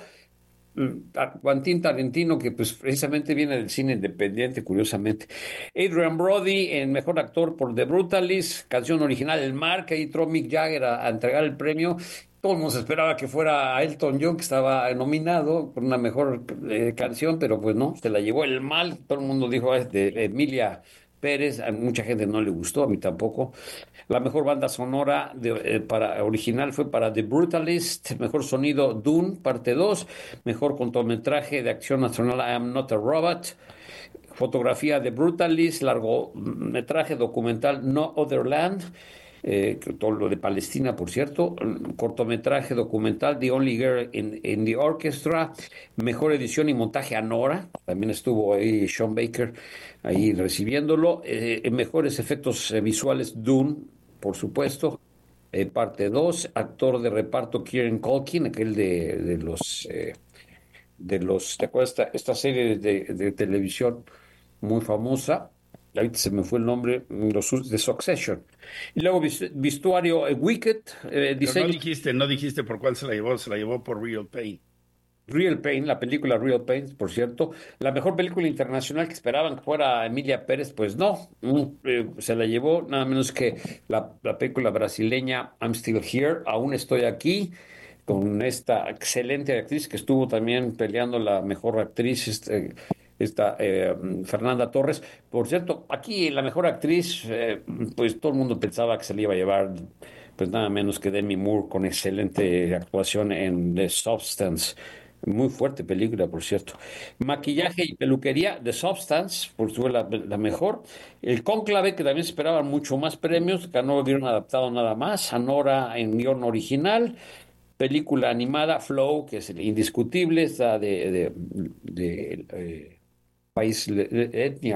[SPEAKER 9] mm, a Quentin Tarantino, que pues precisamente viene del cine independiente, curiosamente. Adrian Brody en Mejor Actor por The Brutalist, canción original El Mar, que ahí entró Mick Jagger a, a entregar el premio. Todo el mundo se esperaba que fuera Elton John, que estaba nominado por una mejor eh, canción, pero pues no, se la llevó El Mal. Todo el mundo dijo, "Ah, es de Emilia Pérez". A mucha gente no le gustó, a mí tampoco. La mejor banda sonora de- eh, para, original fue para The Brutalist. Mejor sonido, Dune, parte dos. Mejor cortometraje de acción nacional, I Am Not a Robot. Fotografía de Brutalist. Largometraje documental, No Other Land. Eh, que todo lo de Palestina, por cierto. Cortometraje documental, The Only Girl in, in the Orchestra. Mejor edición y montaje, Anora. También estuvo ahí Sean Baker ahí recibiéndolo. Eh, en mejores efectos eh, visuales, Dune, por supuesto. Eh, parte dos. Actor de reparto, Kieran Culkin, aquel de, de los... eh, de los, ¿te acuerdas esta, esta serie de, de televisión muy famosa? Ahorita se me fue el nombre, los de Succession. Y luego vis- vestuario, eh, Wicked, eh,
[SPEAKER 10] Pero no
[SPEAKER 9] diseño
[SPEAKER 10] dijiste, no dijiste por cuál se la llevó, se la llevó por Real Pain.
[SPEAKER 9] Real Pain, la película Real Pain, por cierto. La mejor película internacional que esperaban que fuera Emilia Pérez, pues no, mm, eh, se la llevó nada menos que la, la película brasileña I'm Still Here, Aún Estoy Aquí, con esta excelente actriz que estuvo también peleando la mejor actriz, este, esta eh, Fernanda Torres. Por cierto, aquí la mejor actriz, eh, pues todo el mundo pensaba que se le iba a llevar, pues nada menos que Demi Moore, con excelente actuación en The Substance. Muy fuerte película, por cierto. Maquillaje y peluquería, The Substance, por fue la, la mejor. El Cónclave, que también se esperaban mucho más premios, ganó guión adaptado nada más. Anora en guión original. Película animada, Flow, que es indiscutible, está de, de, de, eh, país etnia